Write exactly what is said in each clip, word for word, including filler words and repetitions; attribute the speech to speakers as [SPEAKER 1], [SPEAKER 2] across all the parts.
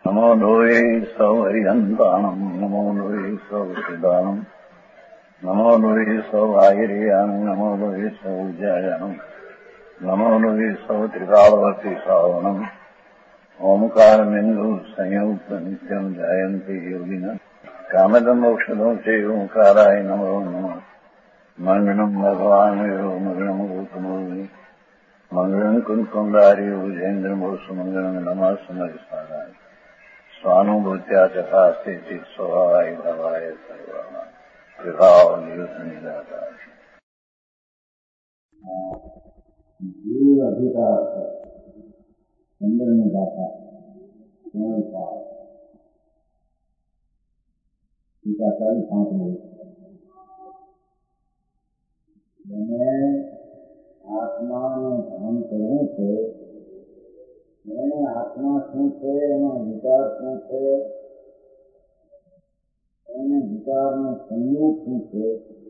[SPEAKER 1] નમો લોહે સૌ હરિહંતાણમ નમો લોહે સૌ સિદ્ધાણમ નમો લોહે સૌ આહિર્યાણમ નમો લોહે સૌ જયાણમ નમો લોહે સૌ ત્રિકાળવતી શ્રાવણમ ઓમકાર બિંદુ સંયુક્ત નિત્યમ જાયંતી યોગિના કામદમ ઔષધો છે ઓંકારાય નમો નમઃ મંગળમ ભગવાન મંગળમ ગૌતમોની મંગળમ કુંકુંડારી ઉજેન્દ્રમોસુ મંગળમ નમઃ સમયસ્વારાય સ્વાનુભૂત્યા ચકાસ્તે ચિત સ્વભાવાય ભવાય સર્વના વિભાવ નિદાતા
[SPEAKER 2] જીવ અધિકાર છે ચંદ્રની ભાષા ટીકા ચાલી પાંચમી એને આત્માનું ધ્યાન કરવું છે. એને આત્મા શું છે, એનો વિચાર શું છે, એને વિચારનો સંયોગ શું છે,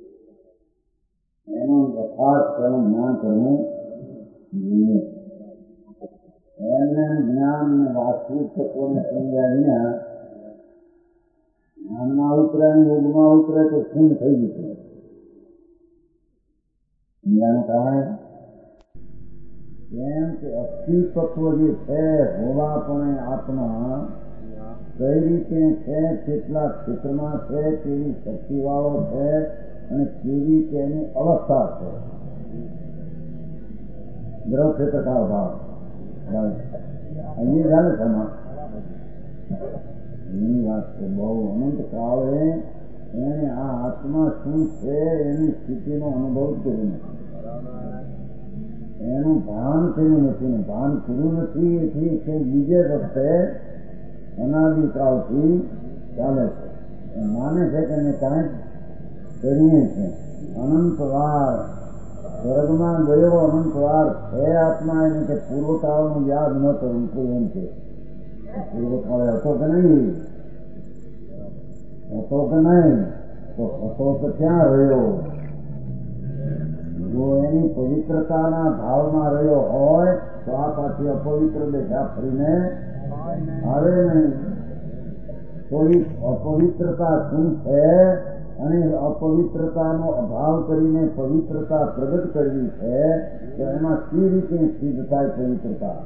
[SPEAKER 2] એનું યથાર્થનું જ્ઞાન કરવું જોઈએ. એમને જ્ઞાન ને વાસ્તવિક તત્વોને સમજ્યા વિના જ્ઞાનમાં ઉતરે યોગમાં ઉતરે તો શું થઈ જશે. સમજાનું કારણ કેમ કે અસ્થિ તત્વ જે છે હોવા પણ આત્મા કઈ રીતે છે, કેટલા ક્ષેત્રમાં છે, કેવી શક્તિવાળો છે અને કેવી તેની અવસ્થા છે. દ્રવ ક્ષેત્ર કાળ ભાવ અહીં જાણે છે એની વાત છે. બહુ અનંત કાળે એને આ આત્મા શું છે એની સ્થિતિનો અનુભવ કર્યો નથી, એનું ભાન કર્યું નથી ને ભાન કર્યું નથી. એથી કે બીજે રસ્તે અનાદિકાળથી ચાલે છે. માને છે કે એને કાંઈક કરીએ છે. અનંતવાર સ્વર્ગમાં ગયો અનંતવાર છે આત્મા, એને કે પૂર્વકાળનું યાદ ન કરવું કોઈ એમ છે. પૂર્વકાળે હતો કે નહીં, હતો કે નહીં, તો હતો તો ક્યાં રહ્યો. જો એની પવિત્રતાના ભાવમાં રહ્યો હોય તો આ પાછી અપવિત્ર દેખા ફરીને આવે નહીં. થોડી અપવિત્રતા શું છે અને અપવિત્રતાનો અભાવ કરીને પવિત્રતા પ્રગટ કરવી છે તો એમાં કઈ રીતે સિદ્ધ થાય પવિત્રતા.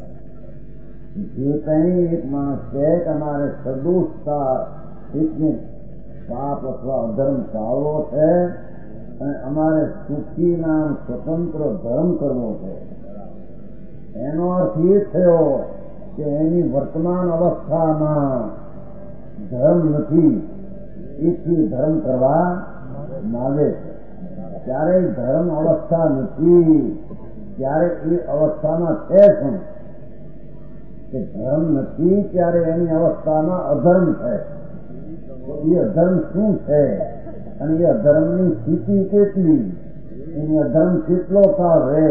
[SPEAKER 2] જે કંઈ એક માણસ છે કે અમારે સદોષતા એટલે પાપ અથવા અધર્મ ટાળવો છે અને અમારે સુખી નામ સ્વતંત્ર ધર્મ કરવો છે, એનો અર્થ એ થયો કે એની વર્તમાન અવસ્થામાં ધર્મ નથી, એથી ધર્મ કરવા માંગે છે. ત્યારે ધર્મ અવસ્થા નથી, ત્યારે એ અવસ્થામાં છે શું કે ધર્મ નથી, ત્યારે એની અવસ્થામાં અધર્મ છે. તો એ અધર્મ શું છે અને એ અધર્મની સ્થિતિ કેટલી, એની અધર્મ કેટલો કાળ રહે.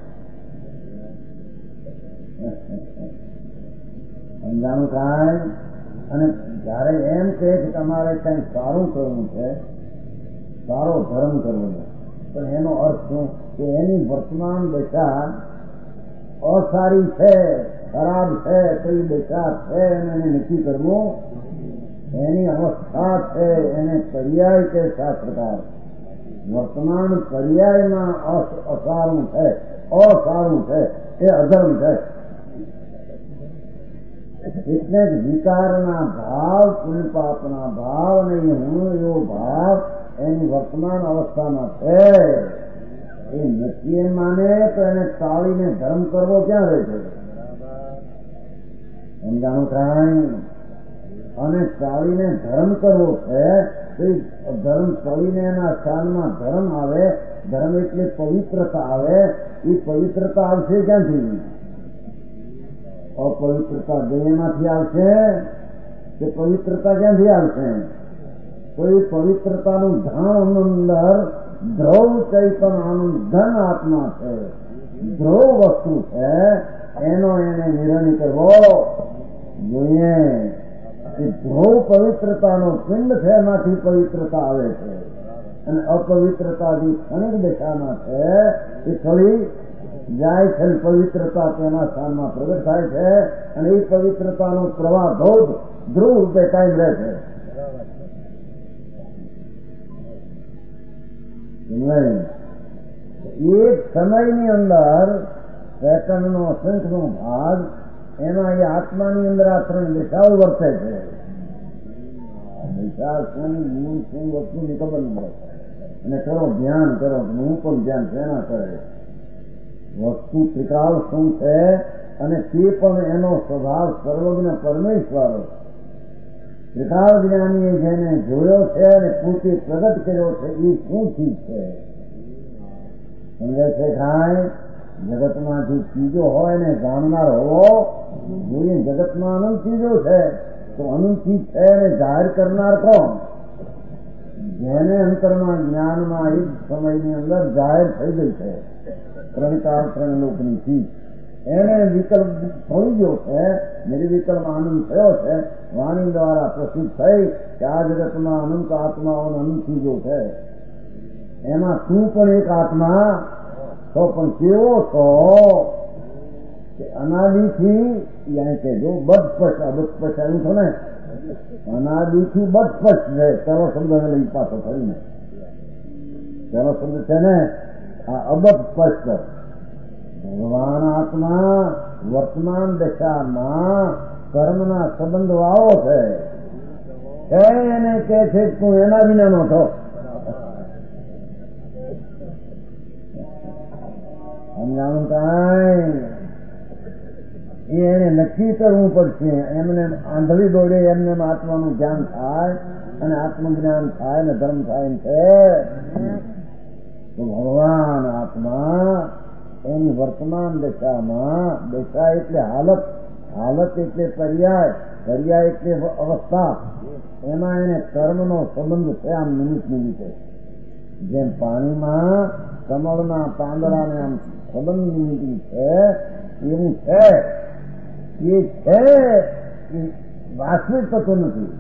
[SPEAKER 2] સમજાણું કાંઈ. અને જયારે એમ કહે કે તમારે કંઈ સારું કરવું છે, સારો ધર્મ કરવો છે, પણ એનો અર્થ શું કે એની વર્તમાન દશા અસારી છે, ખરાબ છે, કઈ દશા છે એને નક્કી કરવું. એની અવસ્થા છે એને પર્યાય કે શાસ્ત્રકાર વર્તમાન પર્યાયમાં અસારું છે, અસારું છે, એ અધર્મ છે. એટલે જ વિકારના ભાવ, પુણ્યપાપના ભાવ અને હું એવો ભાવ એની વર્તમાન અવસ્થામાં છે. એ નથી માને તો એને ટાળીને ધર્મ કરવો ક્યાં રહે છે. સમજાણું કાંઈ. અને ટાળીને ધર્મ કરવો છે તો ધર્મ ટાળીને એના સ્થાનમાં ધર્મ આવે. ધર્મ એટલે પવિત્રતા આવે. એ પવિત્રતા આવશે ક્યાંથી? અપવિત્રતા દેહમાંથી આવશે કે પવિત્રતા ક્યાંથી આવશે? તો એ પવિત્રતાનું ધન અંદર દ્રવ ચૈતન આનંદ ધન આત્મા છે, દ્રવ વસ્તુ છે, એનો એને નિર્ણય કરવો જોઈએ. એ ધ્રુવ પવિત્રતાનો પિંડ છે, એમાંથી પવિત્રતા આવે છે. અને અપવિત્રતા જે ક્ષણિક દિશામાં છે એ થોડી જાય છે, પવિત્રતા તેના સ્થાનમાં પ્રગટ થાય છે, અને એ પવિત્રતાનો પ્રવાહ ધોધ ધ્રુવ રૂપે કાયમ રહે છે. એક સમયની અંદર પેટર્નનો અસંખ્યનો ભાગ એમાં એ આત્માની અંદર આ ત્રણ દિશાઓ વર્તે છે. દિશા શું હું શું વસ્તુની ખબર ન પડે, અને કરો ધ્યાન કરો, હું પણ ધ્યાન શેના કરે, વસ્તુ ત્રિકાળ શું છે, અને તે પણ એનો સ્વભાવ સર્વજ્ઞ પરમેશ્વર ત્રિકાળ જ્ઞાનીએ જેને જોયો છે અને પોતે પ્રગટ કર્યો છે એ શું ચીજ છે સમજે છે? કાંઈ જગતમાં જે ચીજો હોય ને જાણનાર હોવો જોઈએ. જગતમાં અનંત ચીજો છે, તો અનંત ચીજ છે એને જાહેર કરનાર કોણ? જેને અંતરમાં જ્ઞાનમાં એક સમયની અંદર જાહેર થઈ ગઈ છે ત્રણકાળ ત્રણ લોકની ચીજ, એને વિકલ્પ થઈ ગયો છે, નિર્વિકલ્પ આનંદ થયો છે, વાણી દ્વારા પ્રસિદ્ધ થઈ કે આ જગતમાં અનંત આત્માઓનો અનંત ચીજો છે, એમાં તું પણ એક આત્મા તો પણ કેવો છો કે અનાદિથી યાની કહેજો બદસ્પષ્ટ, અબદસ્પષ્ટ આવ્યું છો ને, અનાદિથી બદસ્પષ્ટ છે. પેલો શબ્દ લઈ પાછો ફરીને પેલો શબ્દ છે ને આ અબદસ્પષ્ટ. ભગવાન આત્મા વર્તમાન દશામાં કર્મના સંબંધ વાળો છે, એને કે છે તું એના વિનાનો છો. સમજાણું કાંઈ એને નક્કી કરવું પડશે. એમને આંધળી દોડે એમને આત્માનું જ્ઞાન થાય અને આત્મજ્ઞાન થાય ને ધર્મ થાય એમ છે. તો ભગવાન આત્મા એની વર્તમાન દશામાં, દશા એટલે હાલત, હાલત એટલે પર્યાય, પર્યાય એટલે અવસ્થા, એમાં એને કર્મનો સંબંધ છે. આમ નિમિત્ત નિમિત્તે જેમ પાણીમાં કમળના પાંદડાને આમ સંબંધ નિમિત્ત છે એવું છે. એ છે એ વાસ્તવિક થતું નથી.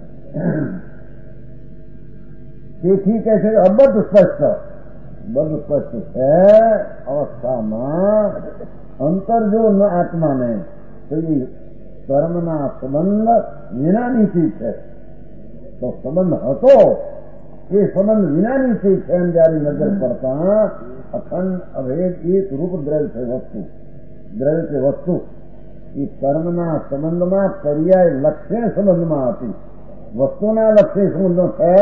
[SPEAKER 2] તેથી કે છે અબદ્ધ સ્પષ્ટ, બધ સ્પષ્ટ છે અવસ્થામાં અંતર જો ન આત્માને તો એ કર્મના સંબંધ વિનાની ચીજ છે. તો સંબંધ હતો એ સંબંધ વિનાની ચીજ છે એમ જયારે નજર પડતા અખંડ અભેદ એક રૂપ દ્રવ્ય છે વસ્તુ, દ્રવ્ય છે વસ્તુ. એ કર્મના સંબંધમાં પર્યાય લક્ષ્ય સંબંધમાં હતી, વસ્તુના લક્ષ્ય સંબંધો છે.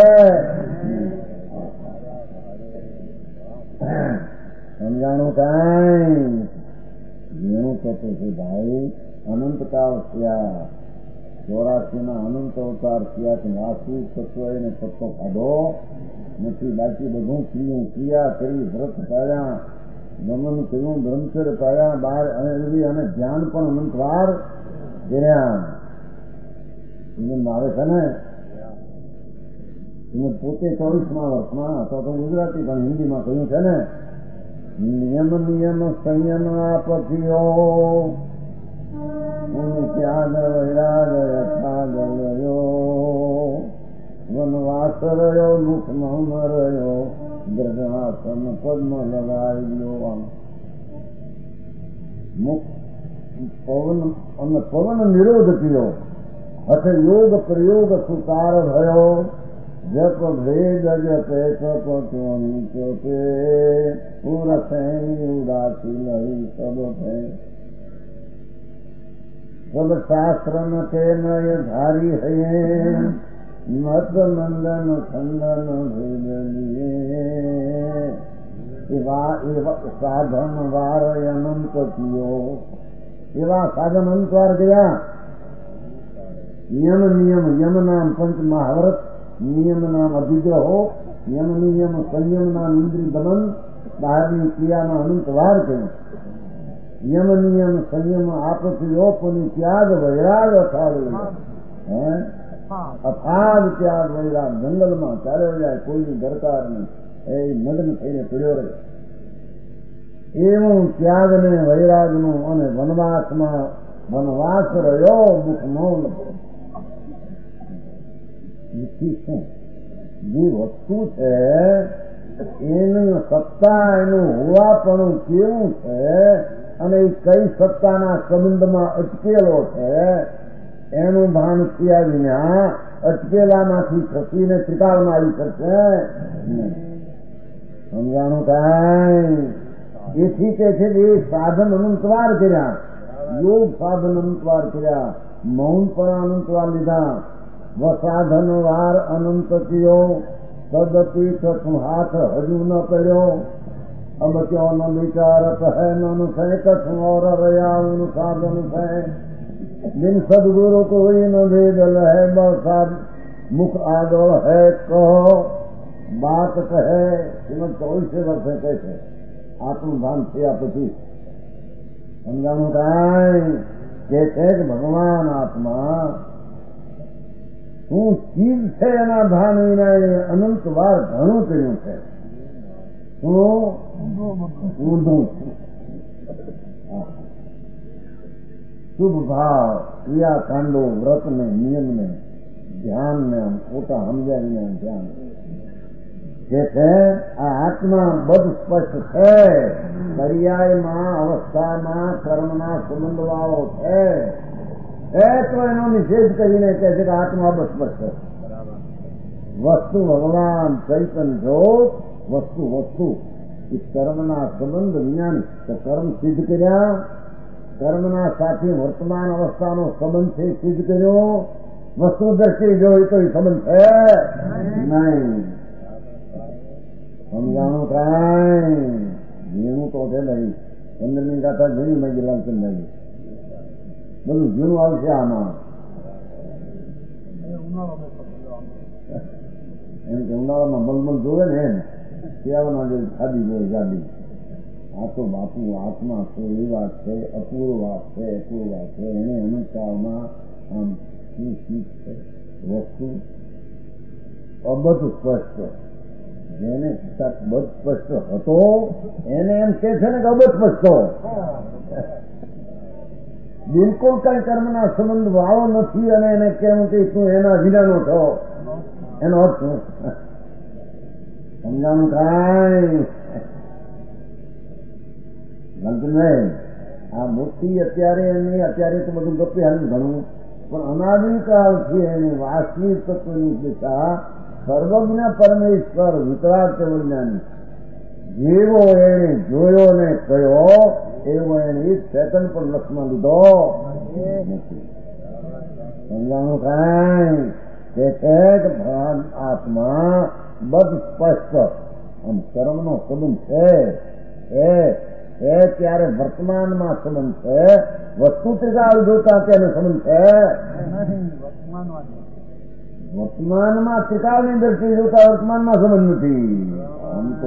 [SPEAKER 2] સમજાણું કાંઈ જેનું થતું છે ભાઈ. અનંત કાળ થયા, ચોરાસી ના અનંત અવતાર થયા કે વાસ્તવિક તત્વ એને તત્વ ખાધો નથી. બાકી બધું ક્રિયું ક્રિયા કરી, વ્રત પાડ્યા, દમન કર્યું, બ્રહ્મચર્ય પાડ્યા, બાર અને ધ્યાન પણ અનંત વાર કર્યા. આવે છે ને તમે પોતે ચોવીસમાં વર્ષમાં અથવા તો ગુજરાતી પણ હિન્દીમાં કહ્યું છે ને, નિયમ નિયમ સંયમ આપતીઓ ત્યાગ વૈરાગ યથાગ રહ્યો, વનવાસ રહ્યો, મુખ મૌન રહ્યો, ગ્રહાસન પદ્મ લગાવ્યો. મુખ પવન અને પવન નિરોધ થયો, હઠ યોગ પ્રયોગ સુકાર ભયો, જપ ભેદ જપે તપ ચોની ચોપે, પુરસૈની ઉદાસી લઈ સબ ભે. સબ શાસ્ત્ર ન કે નય ધારી હૈ, મત મંદન ખંડન ભેદલીએ. એવા સાધન વાર અનંત થયો, એવા સાધન અંતવાર ગયા. નિયમ નિયમ યમ નામ પંચ મહાવ્રત, નિયમ નામ અભિગ્રહો, યમ નિયમ સંયમ નામ ઇન્દ્રિય દમન, બહારની ક્રિયામાં અનંત વાર કહ્યું. યમ નિયમ સંયમ આપતી ઓપની ત્યાગ વૈરાગ અથાગ હે અથાગ ત્યાગ વૈરાગ. જંગલમાં ચાલ્યો જાય, કોઈની દરકાર નહીં, એ મગ્ન થઈને પીડ્યો રહે. એવું ત્યાગ ને વૈરાગ નું અને વનવાસમાં વનવાસ રહ્યો, મુખ મૌન. શું જે વસ્તુ છે એનું સત્તા એનું હોવાપણું કેવું છે અને એ કઈ સત્તાના સંબંધમાં અટકેલો છે એનું ભાન થયા વિના અટકેલામાંથી ખસીને ત્રિકાળમાં આવી શકશે. સમજાણું કાંઈ? એથી કે છે કે એ સાધન અનંતવાર કર્યા, યોગ સાધન અનંતવાર કર્યા, મૌન પણ અનંતવાર લીધા. વસાધન વાર અનંત કયો તદપી કછું હાથ હજુ ન કર્યો. અબ ક્યો ન વિચારત હૈ ન સે કછું ઓર રહ્યા સાધન છે. બિન સદગુરુ કોઈ ન ભેદલ હૈ બરસાદ મુખ આગળ હૈ કહો બાત કહે. એમાં ચોવીસે વર્ષે કહે છે આત્મભાન થયા પછી. સમજાણું કાંઈ? કે છે કે ભગવાન આત્મા શું ચીજ છે એના ભાન વિના એ અનંત વાર ઘણું કર્યું છે. શું ઊંધું શુભ ભાવ ક્રિયાકાંડો વ્રતને નિયમને ધ્યાનને પોતા સમજાવીને ધ્યાન જે છે આ આત્મા બધું સ્પષ્ટ છે. પર્યાયમાં અવસ્થામાં કર્મના સંબંધ વાળો છે એ તો એનો નિષેધ કરીને કહે છે કે આત્મા બસ સ્પષ્ટ છે. વસ્તુ ભગવાન ચૈતન્ય જોત વસ્તુ વસ્તુ એ કર્મના સંબંધ વિજ્ઞાની તો કર્મ સિદ્ધ કર્યા, કર્મના સાથે વર્તમાન અવસ્થાનો સંબંધ છે સિદ્ધ કર્યો. વસ્તુ દ્રષ્ટિ જોઈ તો એ સંબંધ છે નહીં. સમજાણું કાંઈ? ઝીણું તો છે નહીં. પંદરમી ગાથા ઝીણી મેં ગયેલા છે નહીં. બધું ઝીણું આવશે આમાં. એમ કે ઉનાળામાં મલમલ જોવે ને એમ શિયાળામાં જે ખાધી જોવે જાડી. આ તો બાપુ આત્મા છે એ વાત છે, અપૂર્વ વાત છે, અપૂર્વ વાત છે. એને અનુસારમાં આમ શું શીખ છે વસ્તુ અબધ સ્પષ્ટ. જેને બધ સ્પષ્ટ હતો એને એમ કે છે ને કે અબધ સ્પષ્ટ બિલકુલ કઈ કર્મના સંબંધ વાળો નથી અને એને કેમ કે તું એના વિનાનો છો એનો અર્થ શું? સમજાણું કાંઈ? નહીં. આ મૂર્તિ અત્યારે નહીં, અત્યારે તો બધું ગપે હાલ ઘણું, પણ અનાદિકાળથી એની વાસ્તવિક તત્વની દિશા સર્વજ્ઞ પરમેશ્વર વિતરાગ વિજ્ઞાની જેવો એને જોયો ને કયો એવો એને એક સેકન્ડ પણ લક્ષમાં લીધો નથી. સમજાણું કાંઈ? કે છે કે ભગવાન આત્મા બધ સ્પષ્ટ આમ કર્મનો સંબંધ છે એ એ ત્યારે વર્તમાનમાં સંબંધ છે. વસ્તુ ત્રિકાળ જોતા તેને સંબંધ છે. વર્તમાનમાં ત્રિકાળની દ્રષ્ટિ જોતા વર્તમાનમાં સંબંધ નથી. આમ તો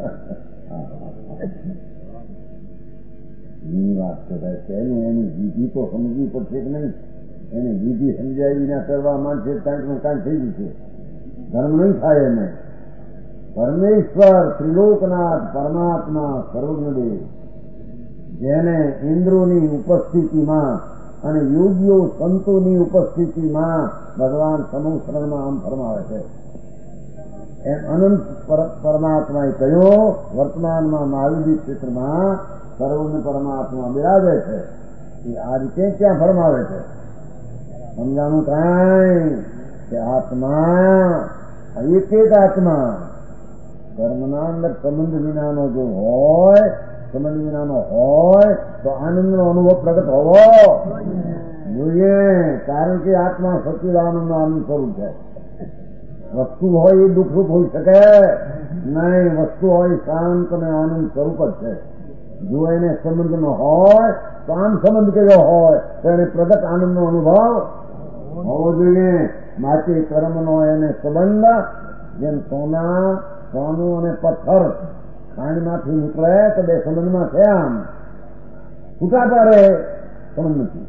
[SPEAKER 2] એની વાત કરાય છે એની એની વિધિ તો સમજવી પડશે કે નહીં. એની વિધિ સમજાવી ના કરવા માંડશે કાંઈક નું કાંઈ થઈ ગયું છે. ધર્મ નહીં થાય એને. પરમેશ્વર ત્રિલોકનાથ પરમાત્મા સર્વજ્ઞદેવ જેને ઇન્દ્રોની ઉપસ્થિતિમાં અને યોગીઓ સંતોની ઉપસ્થિતિમાં ભગવાન સમુસરણમાં આમ ફરમાવે છે એમ અનંત પરમાત્માએ કહ્યું વર્તમાનમાં મહાવીર ક્ષેત્રમાં સર્વજ્ઞ પરમાત્મા બિરાજે છે. એ આ રીતે ક્યાં ફરમાવે છે? સમજાણું કાંઈ? કે આત્મા એક એક આત્મા કર્મના અંદર સંબંધ વિનાનો જો હોય સંબંધ વિનાનો હોય તો આનંદનો અનુભવ પ્રગટ હોવો જોઈએ. કારણ કે આત્મા સચ્ચિદાનંદનો આનંદ સ્વરૂપ છે. વસ્તુ હોય એ દુઃખરૂપ હોઈ શકે નહીં. વસ્તુ હોય શાંત અને આનંદ સ્વરૂપ જ છે. જો એને સંબંધ નો હોય તો આમ સંબંધ કયો હોય તો એને પ્રગટ આનંદનો અનુભવ હોવો જોઈએ. માટે કર્મનો એને સંબંધ જેમ સોના સોનું અને પથ્થર ખાંડમાંથી નીકળે તો બે સંબંધમાં છે. આમ છૂટા પાડે સંબંધ નથી.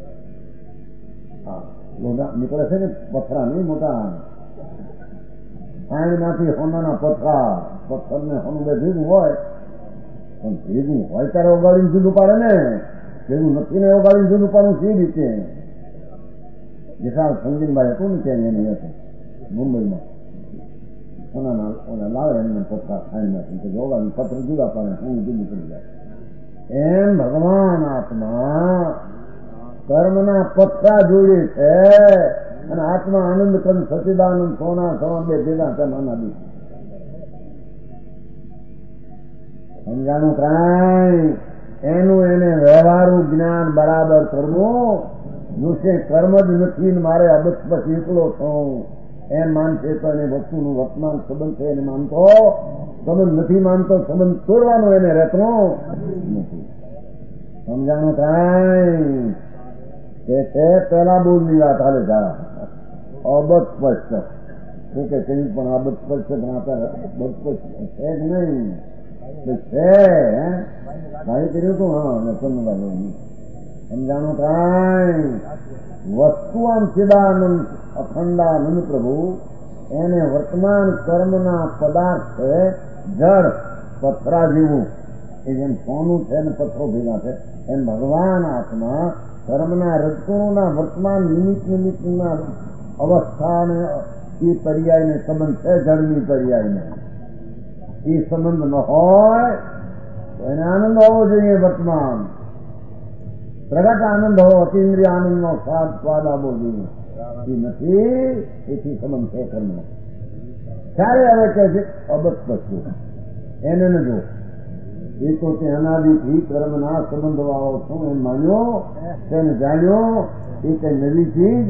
[SPEAKER 2] હા નીકળે છે ને પથરા નહીં મોટા ખાંડમાંથી સોનાના પથરા પથ્થર ને સોનું બે ભેગું હોય પણ ભેગું હોય ત્યારે ઓગાડીને જુદું પાડે ને. ભેગું નથી ને ઓગાડીને જુદું પાડવું સી રીતે? વિશાલ સંજીનભાઈ હતું ને ત્યાં એની હતું મુંબઈમાં સોનાના લાવે એમને પથરા ખાઈ નાખી જોવાનું પત્ર જુદા પાડે હું જુદું પડી જાય. એમ ભગવાન આત્મા કર્મના પથરા જોડે છે અને આત્મા આનંદ કંદ સચિદાનંદ સોના સવન બે ભેગા છે નાના સમજાણું કાંઈ એનું એને વ્યવહારું જ્ઞાન બરાબર કરવું. જોશે કર્મ જ નથી મારે અબત પછી એકલો છું એમ માનશે તો એને વસ્તુનું વર્તમાન સંબંધ છે એને માનતો સંબંધ નથી માનતો સંબંધ તોડવાનો એને રહેતો નથી. સમજાણું કાંઈ કે છે પેલા બોલની વાત હાલે જા અબત સ્પષ્ટ એ કે કઈ પણ અબત સ્પષ્ટ છે જ નહીં છે ભાઈ કર્યું હતું. હા સમજાણું કાંઈ વસ્તુ આમ ચિદાનંદ અખંડાનંદ પ્રભુ એને વર્તમાન કર્મના પદાર્થ છે જળ પથરા જેવું એ જેમ સોનું છે ને પથ્થરો ભેગા છે એમ ભગવાન આત્મા કર્મના રજકણોના વર્તમાન નિમિત્ત નિમિત્તના અવસ્થાને એ પર્યાયને સંબંધ છે જળની પર્યાયને એ સંબંધ ન હોય તો એને આનંદ હોવો જોઈએ. વર્તમાન પ્રગટ આનંદ હોવો અતિન્દ્રિય આનંદનો સ્વાદ સ્વાદ આવવો જોઈએ એ નથી. એથી સંબંધ છે કર્મ ત્યારે હવે કહે છે અબત પછી એને ન જો એ તો તે અનાદિથી કર્મના સંબંધ વાળો છું એમ માન્યો તેને જાણ્યો એ કઈ નવી ચીજ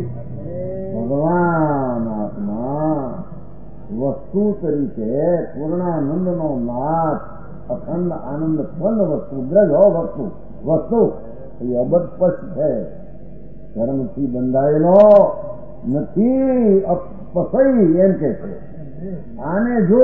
[SPEAKER 2] ભગવાન આત્મા વસ્તુ તરીકે પૂર્ણાનંદનો નાથ અખંડ આનંદ ફલ વસ્તુ દ્રજ હો વસ્તુ વસ્તુ એ અબત સ્પષ્ટ છે કર્મથી બંધાયેલો નથી પસઈ એમ કે છે. આને જો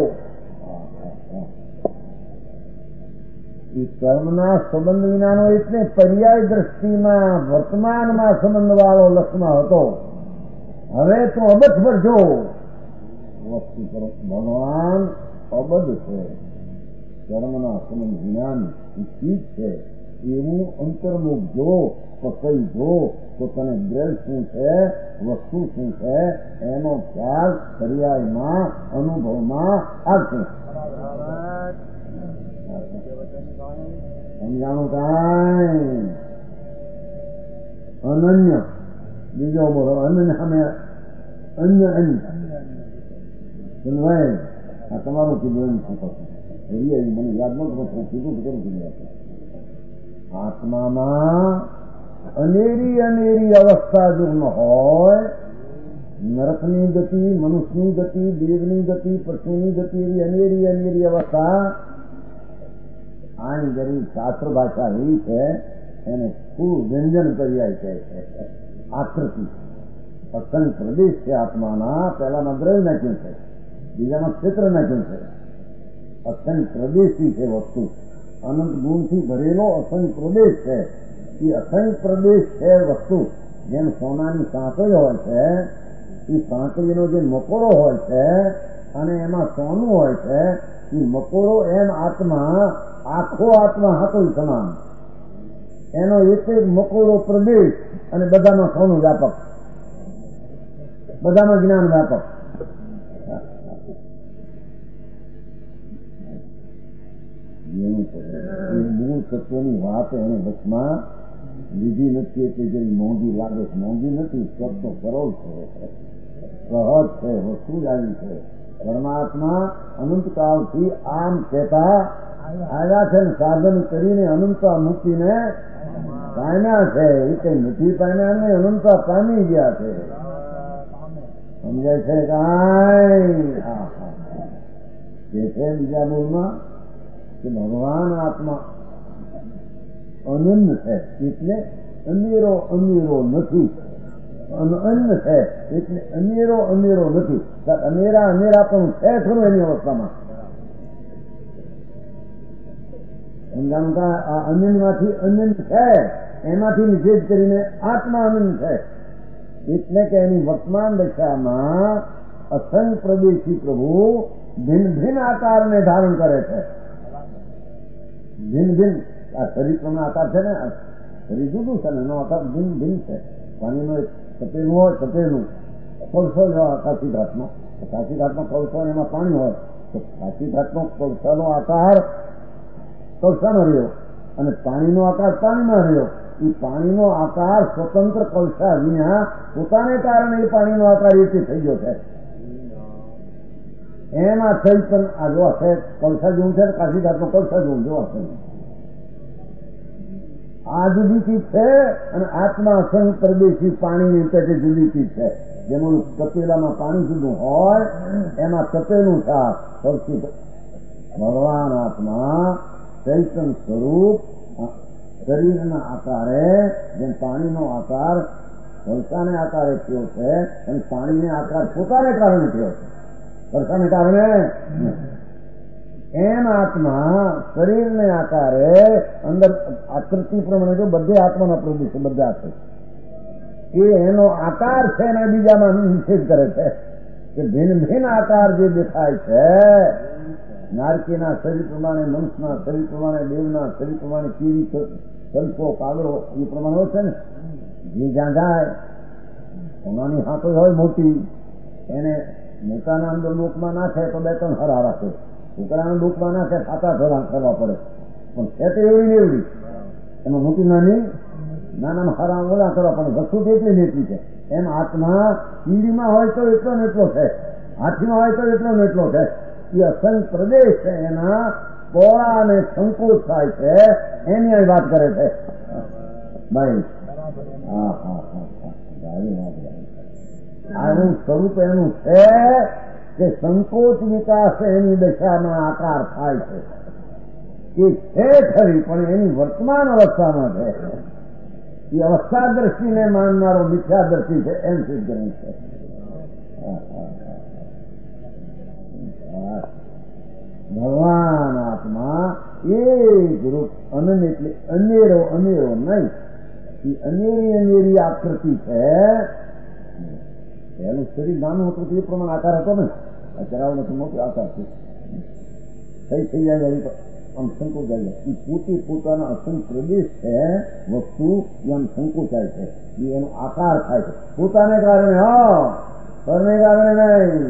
[SPEAKER 2] એ કર્મના સંબંધ વિનાનો એટલે પર્યાય દ્રષ્ટિમાં વર્તમાનમાં સંબંધ વાળો લક્ષમાં હતો. હવે તો અબત ભરજો વસ્તુ પર ભગવાન અબદ છે કર્મના સંબંધ જ્ઞાન ચીજ છે એવું અંતર્મુખ જો પકઈ જો તો તને દ્રઢ શું છે વસ્તુ શું છે એનો ખ્યાલ પર્યાયમાં અનુભવમાં આવશે. સમજાણું કાંઈ અનન્ય બીજો બોલો અનન્ય અમે અન્ય અન્ય ભાઈ આ તમારું કીધું એમ શું થશે મને યાદ ન કરો કીધું તો કેમ કીધું આત્મામાં અનેરી અનેરી અવસ્થા જો ન હોય નરકની ગતિ મનુષ્યની ગતિ દેવની ગતિ પશુની ગતિ એવી અનેરી અનેરી અવસ્થા આની જરી શાસ્ત્ર ભાષા એવી છે એને ખૂબ વ્યંજન પર્યાય કહે છે. આકૃતિ અસંગ પ્રદેશ છે આત્માના પહેલામાં દ્રવ્ય નાખ્યું છે બીજામાં ક્ષેત્ર નાખ્યું છે. અસંગ પ્રદેશી છે વસ્તુ અનંત ગુણથી ભરેલો અસંગ પ્રદેશ છે. એ અસંગ પ્રદેશ છે વસ્તુ જેમ સોનાની સાંકળી હોય છે એ સાંકળીનો જે મકોડો હોય છે અને એમાં સોનું હોય છે એ મકોડો એમ આત્મા આખો આત્મા હતો સમાન એનો એક એક મકોડો પ્રદેશ અને બધામાં સોનું વ્યાપક બધામાં જ્ઞાન વ્યાપક. મૂળ તત્વની વાત એને વચમાં લીધી નથી એટલે જે મોંઘી લાગે છે મોંઘી નથી સબ તો સરળ છે સહજ છે વસ્તુ જ આવી છે. પરમાત્મા અનંતકાળથી આમ કહેતા આવ્યા છે ને સાધન કરીને અનંતા મૂકીને પામ્યા છે એ કઈ નથી પામ્યા ને અનંતા પામી ગયા છે. સમજાય છે કાંઈ કે છે બીજા મૂળમાં કે ભગવાન આત્મા અનન્ય છે એટલે અનેરો અનેરો નથી અન્ય છે એટલે અનેરો અનેરો નથી અનેરા અનેરા પણ છે ખરું એની અવસ્થામાં. સમજાણું કા આ અનન્યમાંથી અનન્ય છે એમાંથી નિષેધ કરીને આત્મા અનન્ય છે એટલે કે એની વર્તમાન દશામાં અસંગ પ્રદેશી પ્રભુ ભિન્ન ભિન્ન આકારને ધારણ કરે છે. ભિન્ન ભિન્ન આ શરીર પ્રમાણે આકાર છે ને શરીર જુદું છે ને એનો આકાર ભિન્ન ભિન્ન છે. પાણીનો એક સફેદનું હોય સફેદનું કોલસો જેવા આકાર સિદ્ધાર્થમાં કાશી ઘાટનો કૌશા એમાં પાણી હોય તો કાશી ઘાટનો કૌશાનો આકાર કૌશાનો રહ્યો અને પાણીનો આકાર પાણીમાં રહ્યો. એ પાણીનો આકાર સ્વતંત્ર કૌશા વિના પોતાને કારણે એ પાણીનો આકાર એ થઈ ગયો છે. એમાં ચૈતન આ જોવા છે કૌશા જેવું છે, કાશી ઘાટનો કૌશા જેવું જોવા છે. આ જુદી ચીજ છે અને આત્મા અસંગ પ્રદેશી પાણીની પેટે જુદી ચીજ છે. જેનું તપેલામાં પાણી જુદું હોય એમાં તપેલું શાક સૌથી ભગવાન આત્મા ચૈતન સ્વરૂપ શરીરના આકારે જેમ પાણીનો આકાર વર્ષાને આકારે થયો છે અને પાણીને આકાર પોતાને કારણે થયો છે, વર્ષાને કારણે. એમ આત્મા શરીરને આકારે અંદર આકૃતિ પ્રમાણે જો બધે આત્માના પ્રદેશ બધા છે એ એનો આકાર છે અને બીજામાં નિષેધ કરે છે કે ભિન્ન ભિન્ન આકાર જે દેખાય છે નારકીના શરીર પ્રમાણે, મનુષ્યના શરીર પ્રમાણે, દેવના શરીર પ્રમાણે, કીડી, સલ્ફો, કાગડો એ પ્રમાણે હોય છે ને. જે જ્યાં જાય એમાંની હાથો હોય મોટી એને મોટાના અંદર લોકમાં નાખે તો બે ત્રણ હરા રાખે, છોકરાના લોકમાં નાખે ખાતા ધોરણ કરવા પડે પણ છે તો એવડી ને એવડી એમાં મોટી નાની નાના હરા ઓલા કરવા પડે. વસ્તુ એટલી ને એટલી છે. એમ આત્મા કીડીમાં હોય તો એટલો ને એટલો છે, હાથીમાં હોય તો એટલો ને એટલો છે. એ અસંગ પ્રદેશ છે એના પોળા અને સંકોચ થાય છે એની અહીં વાત કરે છે ભાઈ. હા હા હા આનું સ્વરૂપ એનું છે કે સંકોચ વિકાસ એની દશામાં આકાર થાય છે. એ છે ખરી પણ એની વર્તમાન અવસ્થામાં છે. એ અવસ્થા દ્રષ્ટિને માનનારો મિથ્યા દ્રષ્ટિ છે એમ સિદ્ધ કરે છે. ભગવાન આત્મા એક રૂપ અનંત એટલે અનેરો અનેરો નહીં. એ અનેરી અનેરી આકૃતિ છે. એનું શરીર નાનું હતું તે પ્રમાણે આકાર હતો ને. અત્યારે તો મોટો આકાર છે. થઈ થઈ જાય આમ સંકોચાય છે. એ પોતે પોતાના અસંગ પ્રદેશ છે વસ્તુ એમ સંકોચાય છે. એ એનો આકાર થાય છે પોતાને કારણે. હા પરને કારણે નહીં.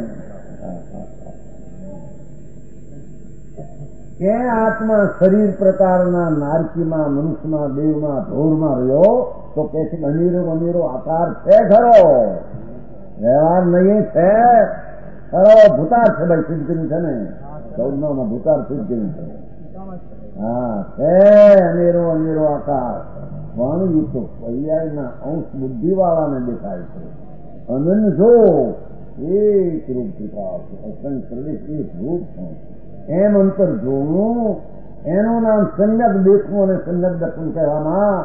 [SPEAKER 2] કે આત્મા શરીર પ્રકારના નારકીમાં, મનુષ્યમાં, દેવમાં, ઢોરમાં રહ્યો તો કે છે અમીરો અમીરો આકાર છે ખરો, વ્યવહાર નહીં છે ખરો. ભૂતાર છે ભાઈ સિદ્ધ કર્યું છે ને ચૌદમાં ભૂતાર સિદ્ધ કર્યું છે. હા છે અમીરો અમીરો આકાર પણ એ તો પર્યાયના અંશ બુદ્ધિ વાળાને દેખાય છે. અનન્ય જો એક રૂપ દેખાવ છે અસંગ પ્રદેશ એક રૂપ છે એમ અંતર જોવું એનું નામ સંજ્ઞક દેખવું અને સંજ્ઞક દર્શન કહેવામાં.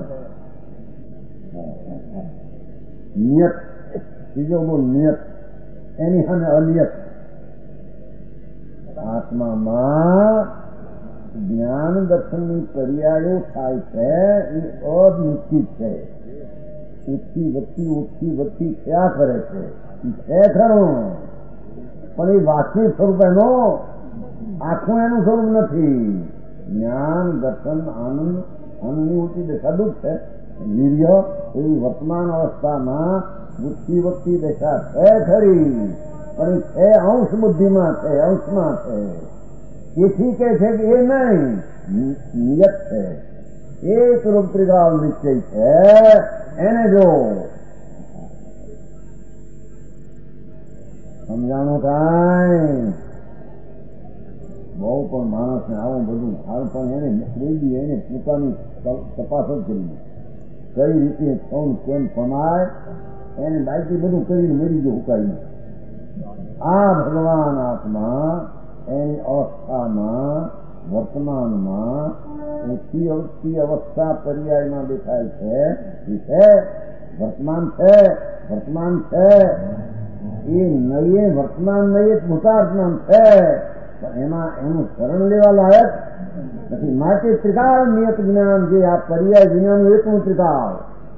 [SPEAKER 2] નિયત બીજો બોલ નિયત એની સામે અનિયત. આત્મામાં જ્ઞાન દર્શનની પર્યાયો થાય છે એ અનિશ્ચિત છે. ઓછી વધતી ઓછી વધતી થયા કરે છે છે ખરું પણ એ વાસ્તવિક સ્વરૂપ એનો આખું એનું સ્વરૂપ નથી. જ્ઞાન દર્શન આનંદ આનંદની ઊંચી દશા દુઃખ છે. વીર્ય એવી વર્તમાન અવસ્થામાં બુદ્ધિ વધતી દશા છે ખરી પણ એ છે અંશ બુદ્ધિમાં છે, અંશમાં છે. એથી કે છે કે એ નહીં નિયત છે. એક રૂપ ત્રિકાળ નિશ્ચય છે એને જો સમજાણું કાંઈ બહુ પણ માણસને આવું બધું હાલ પણ એને ખરીદી એને પોતાની તપાસ જ કરી કઈ રીતે કોણ કેમ સમાય એને બાકી બધું કરીને મરી ગયું ઉકાઈને. આ ભગવાન આત્મા એની અવસ્થામાં વર્તમાનમાં ઊંચી ઊંચી અવસ્થા પર્યાયમાં દેખાય છે. એ છે વર્તમાન છે વર્તમાન છે એ નયે વર્તમાન નયે ભૂતાર્થમાન છે પણ એમાં એનું શરણ લેવા લાયક નથી. માટે ત્રિકાળ નિયત જ્ઞાન જે આ પર્યાય જ્ઞાન એકનું ત્રિકાળ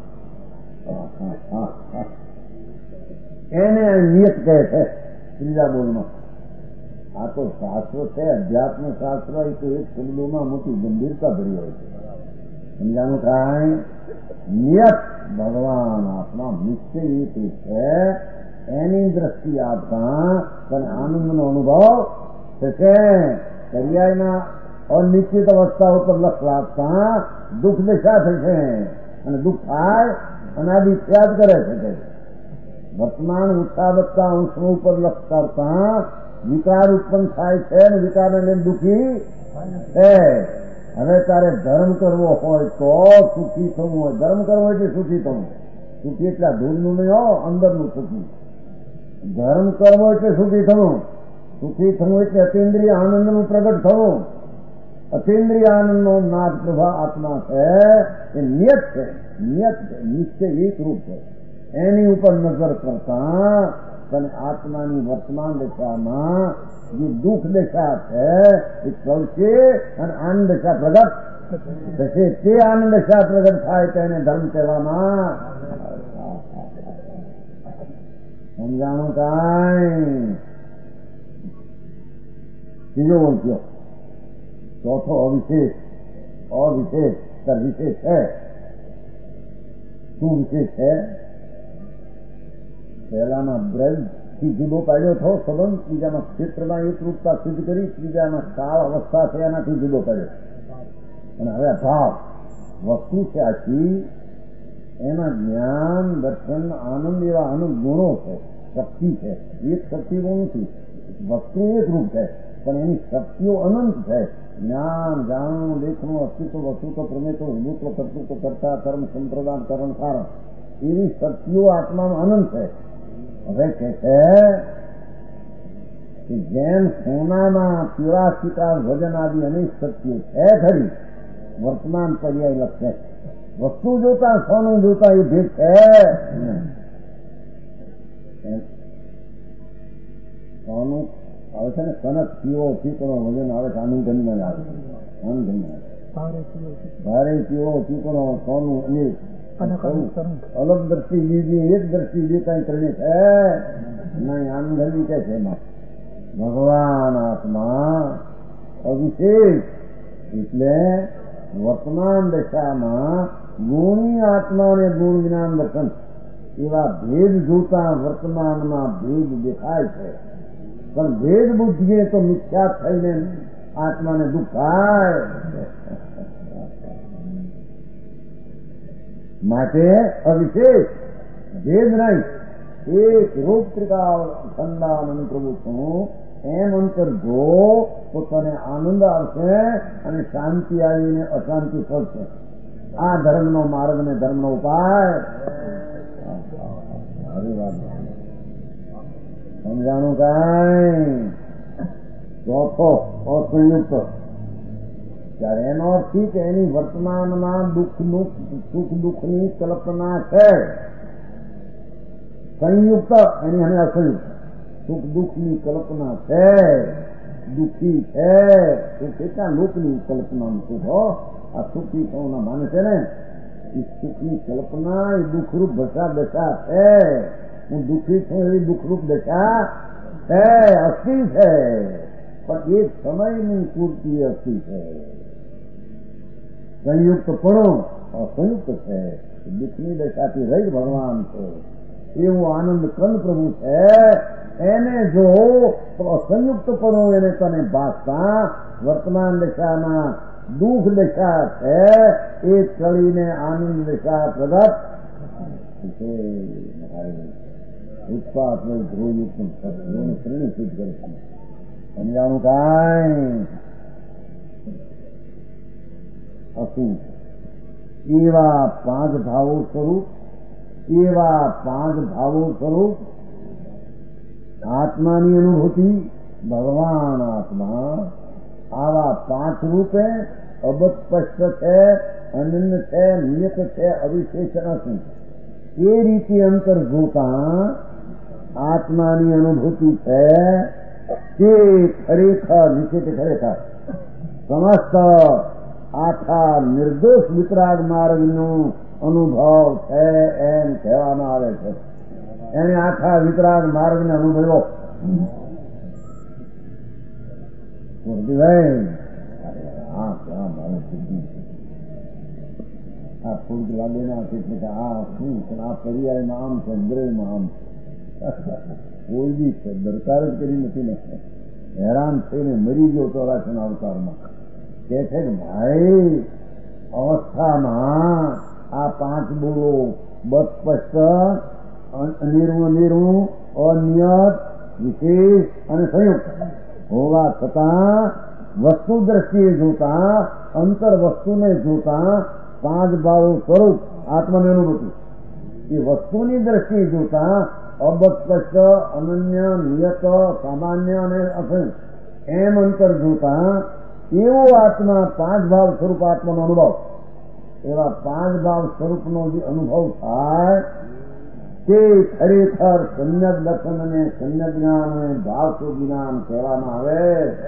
[SPEAKER 2] એને નિયત કહે છે ત્રીજા બોલમાં. આ તો શાસ્ત્ર છે અધ્યાત્મ શાસ્ત્ર એ તો એક શબ્દોમાં મોટી ગંભીરતા ભરી હોય છે. સમજાનું કાંઈ નિયત ભગવાન આપણા નિશ્ચય એ છે એની દ્રષ્ટિ આપતા તને આનંદનો અનુભવ થશે. પર્યાયના અનિશ્ચિત અવસ્થા ઉપર લક્ષ રાખતા દુઃખ દશા થશે અને દુઃખ થાય અનાદિ યાદ કરે છે. વર્તમાન ઉત્સાહવત્તા અંશો ઉપર લક્ષ કરતા વિકાર ઉત્પન્ન થાય છે અને વિકારને લઈને દુઃખી છે. હવે તારે ધર્મ કરવો હોય તો સુખી થવું હોય, ધર્મ કરવો હોય એટલે સુખી થવું. સુખી એટલા દૂરનું નહીં હો, અંદરનું સુખી. ધર્મ કરવો એટલે સુખી થવું. સુખી થવું એટલે અતિન્દ્રિય આનંદનું પ્રગટ થવું. અતિન્દ્રિય આનંદનો નાદ પ્રભા આત્મા છે એ નિયત છે, નિયત છે, નિશ્ચય એક રૂપ છે. એની ઉપર નજર કરતા તને આત્માની વર્તમાન દશામાં જે દુઃખ દશા છે એ ચલશે અને આનંદ દશા પ્રગટ થશે. તે આનંદ દશા પ્રગટ થાય તેને ધર્મ કહેવામાં. સમજાણું કાંઈ? ત્રીજો વાંચ્યો. ચોથો અવિશેષ. અવિશેષ તર વિશેષ છે. શું વિશેષ છે? પહેલામાં બ્રજ થી જુદો પાડ્યો થો સંબંધ, બીજામાં ક્ષેત્રમાં એક રૂપતા સિદ્ધ કરી, ત્રીજામાં કાળ અવસ્થા છે એનાથી જુદો પાડ્યો. અને હવે ભાવ વસ્તુ છે આખી, એમાં જ્ઞાન દર્શન આનંદ એવા અનંત ગુણો છે, શક્તિ છે. એક શક્તિ બહુ નથી, વસ્તુ એક રૂપ છે પણ એની શક્તિઓ અનંત છે. જ્ઞાન જાણવું, દેખવું, અસ્તિત્વ, વસ્તુત્વ, પ્રમેતો, વિભૂત્વ, કર્તૃત્વ, કરતા, કર્મ, સંપ્રદાન, કરણ, કારણ એવી શક્તિઓ આત્મામાં અનંત છે. હવે કે છે કે જેમ સોનામાં પીળાશિકાર વજન આદિ અનેક શક્તિઓ છે ખરી, વર્તમાન પર્યાય લક્ષે વસ્તુ જોતા સોનું જોતા એ ભેદ છે. સોનું આવે છે ને કનક પીવો ચીકણો વજન આવે છે, આનંદ ગંજમાં આવે, આનંદ ગંજમાં ભારે પીવો ચીકણો સોનું અનેક અલગ દ્રષ્ટિ બીજી એક દ્રષ્ટિ જે કઈ કરીને છે નહીં. આનંદ કે છે એમાં ભગવાન આત્મા અવિશેષ એટલે વર્તમાન દશામાં ગુણી આત્મા અને ગુણ જ્ઞાન દર્શન એવા ભેદ જોતા વર્તમાનમાં ભેદ દેખાય છે. પણ ભેદ બુદ્ધિએ તો મિથ્યા થઈને આત્માને દુઃખ થાય. માટે અવિશેષ ભેદ નહીં, એક રૂપ ત્રિકાળ ખંડાનંદ પ્રભુ છું એમ અંતર જો તો તને આનંદ આવશે અને શાંતિ આવીને અશાંતિ ફરશે. આ ધર્મનો માર્ગ ને ધર્મનો ઉપાય. સમજાણું કાંઈ? ચોથો અસંયુક્ત. ત્યારે એનો અર્થ કે એની વર્તમાનમાં દુઃખનું સુખ દુઃખની કલ્પના છે. સંયુક્ત એની અને અસંયુક્ત. સુખ દુઃખની કલ્પના છે, દુઃખી છે. સુખ એટલા લોકની કલ્પનાનું સુખ હો, આ સુખી થવાના માને છે ને એ સુખની કલ્પના એ દુઃખરૂપ દશા દશા છે. હું દુઃખી છું એવી દુઃખરૂપ દશા છે, અસ્થિ છે. પણ એક સમયની પૂર્તિ અસ્થિ છે. સંયુક્ત પણ અસંયુક્ત છે, દુઃખની દશાથી રહિત ભગવાન છે. એવું આનંદ કંદ પ્રભુ છે. એને જો તો અસંયુક્તપણું એને તને ભાસતા વર્તમાન દશામાં દુઃખ દશા છે એ ચડીને આનંદ દશા પ્રગટ છે. ઉત્પાદ ધ્રુવયુક્ત શ્રેણી સિદ્ધ કરે છે. સમજાણું કાંઈ? અસુર એવા પાંચ ભાવો સ્વરૂપ, એવા પાંચ ભાવો સ્વરૂપ આત્માની અનુભૂતિ ભગવાન આત્મા આવા પાંચ રૂપે અબસ્પષ્ટ છે, અનન્ય છે, નિયત છે, અવિશેષ નથી. એ રીતે અંતર જોતા આત્માની અનુભૂતિ છે તે ખરેખર નિશ્ચિત ખરેખર સમસ્ત આખા નિર્દોષ વિતરાગ માર્ગનો અનુભવ છે એમ કહેવામાં આવે છે. એને આખા વિતરાગ માર્ગને અનુભવ્યો. આ ક્યાં મારું સિદ્ધિ આ થોડીક લાગે ના એટલે કે આ શું પણ આ પર્યાયમાં આમ છે, ગ્રહમાં આમ છે. કોઈ બી દરકાર જ કરી નથી ને, હેરાન થઈને મરી ગયો ચોરાસી ના અવતારમાં. કે છે કે ભાઈ અવસ્થામાં આ પાંચ બોલો બસ્પષ્ટ, નિર્ણું નિર્ણું, અનિયત, વિશેષ અને સંયુક્ત હોવા છતાં વસ્તુ દ્રષ્ટિએ જોતા, અંતર વસ્તુને જોતા પાંચ ભાવો સ્વરૂપ આત્માની અનુભૂતિ, એ વસ્તુની દ્રષ્ટિએ જોતા અબસ્પષ્ટ, અનન્ય, નિયત, સામાન્ય અને અસંખ્ય એમ અંતર જોતા એવો આત્મા પાંચ ભાવ સ્વરૂપ આત્માનો અનુભવ, એવા પાંચ ભાવ સ્વરૂપનો જે અનુભવ થાય તે ખરેખર સમ્યક દર્શન અને સમ્યક જ્ઞાન અને ભાવ જ્ઞાન કહેવામાં આવે.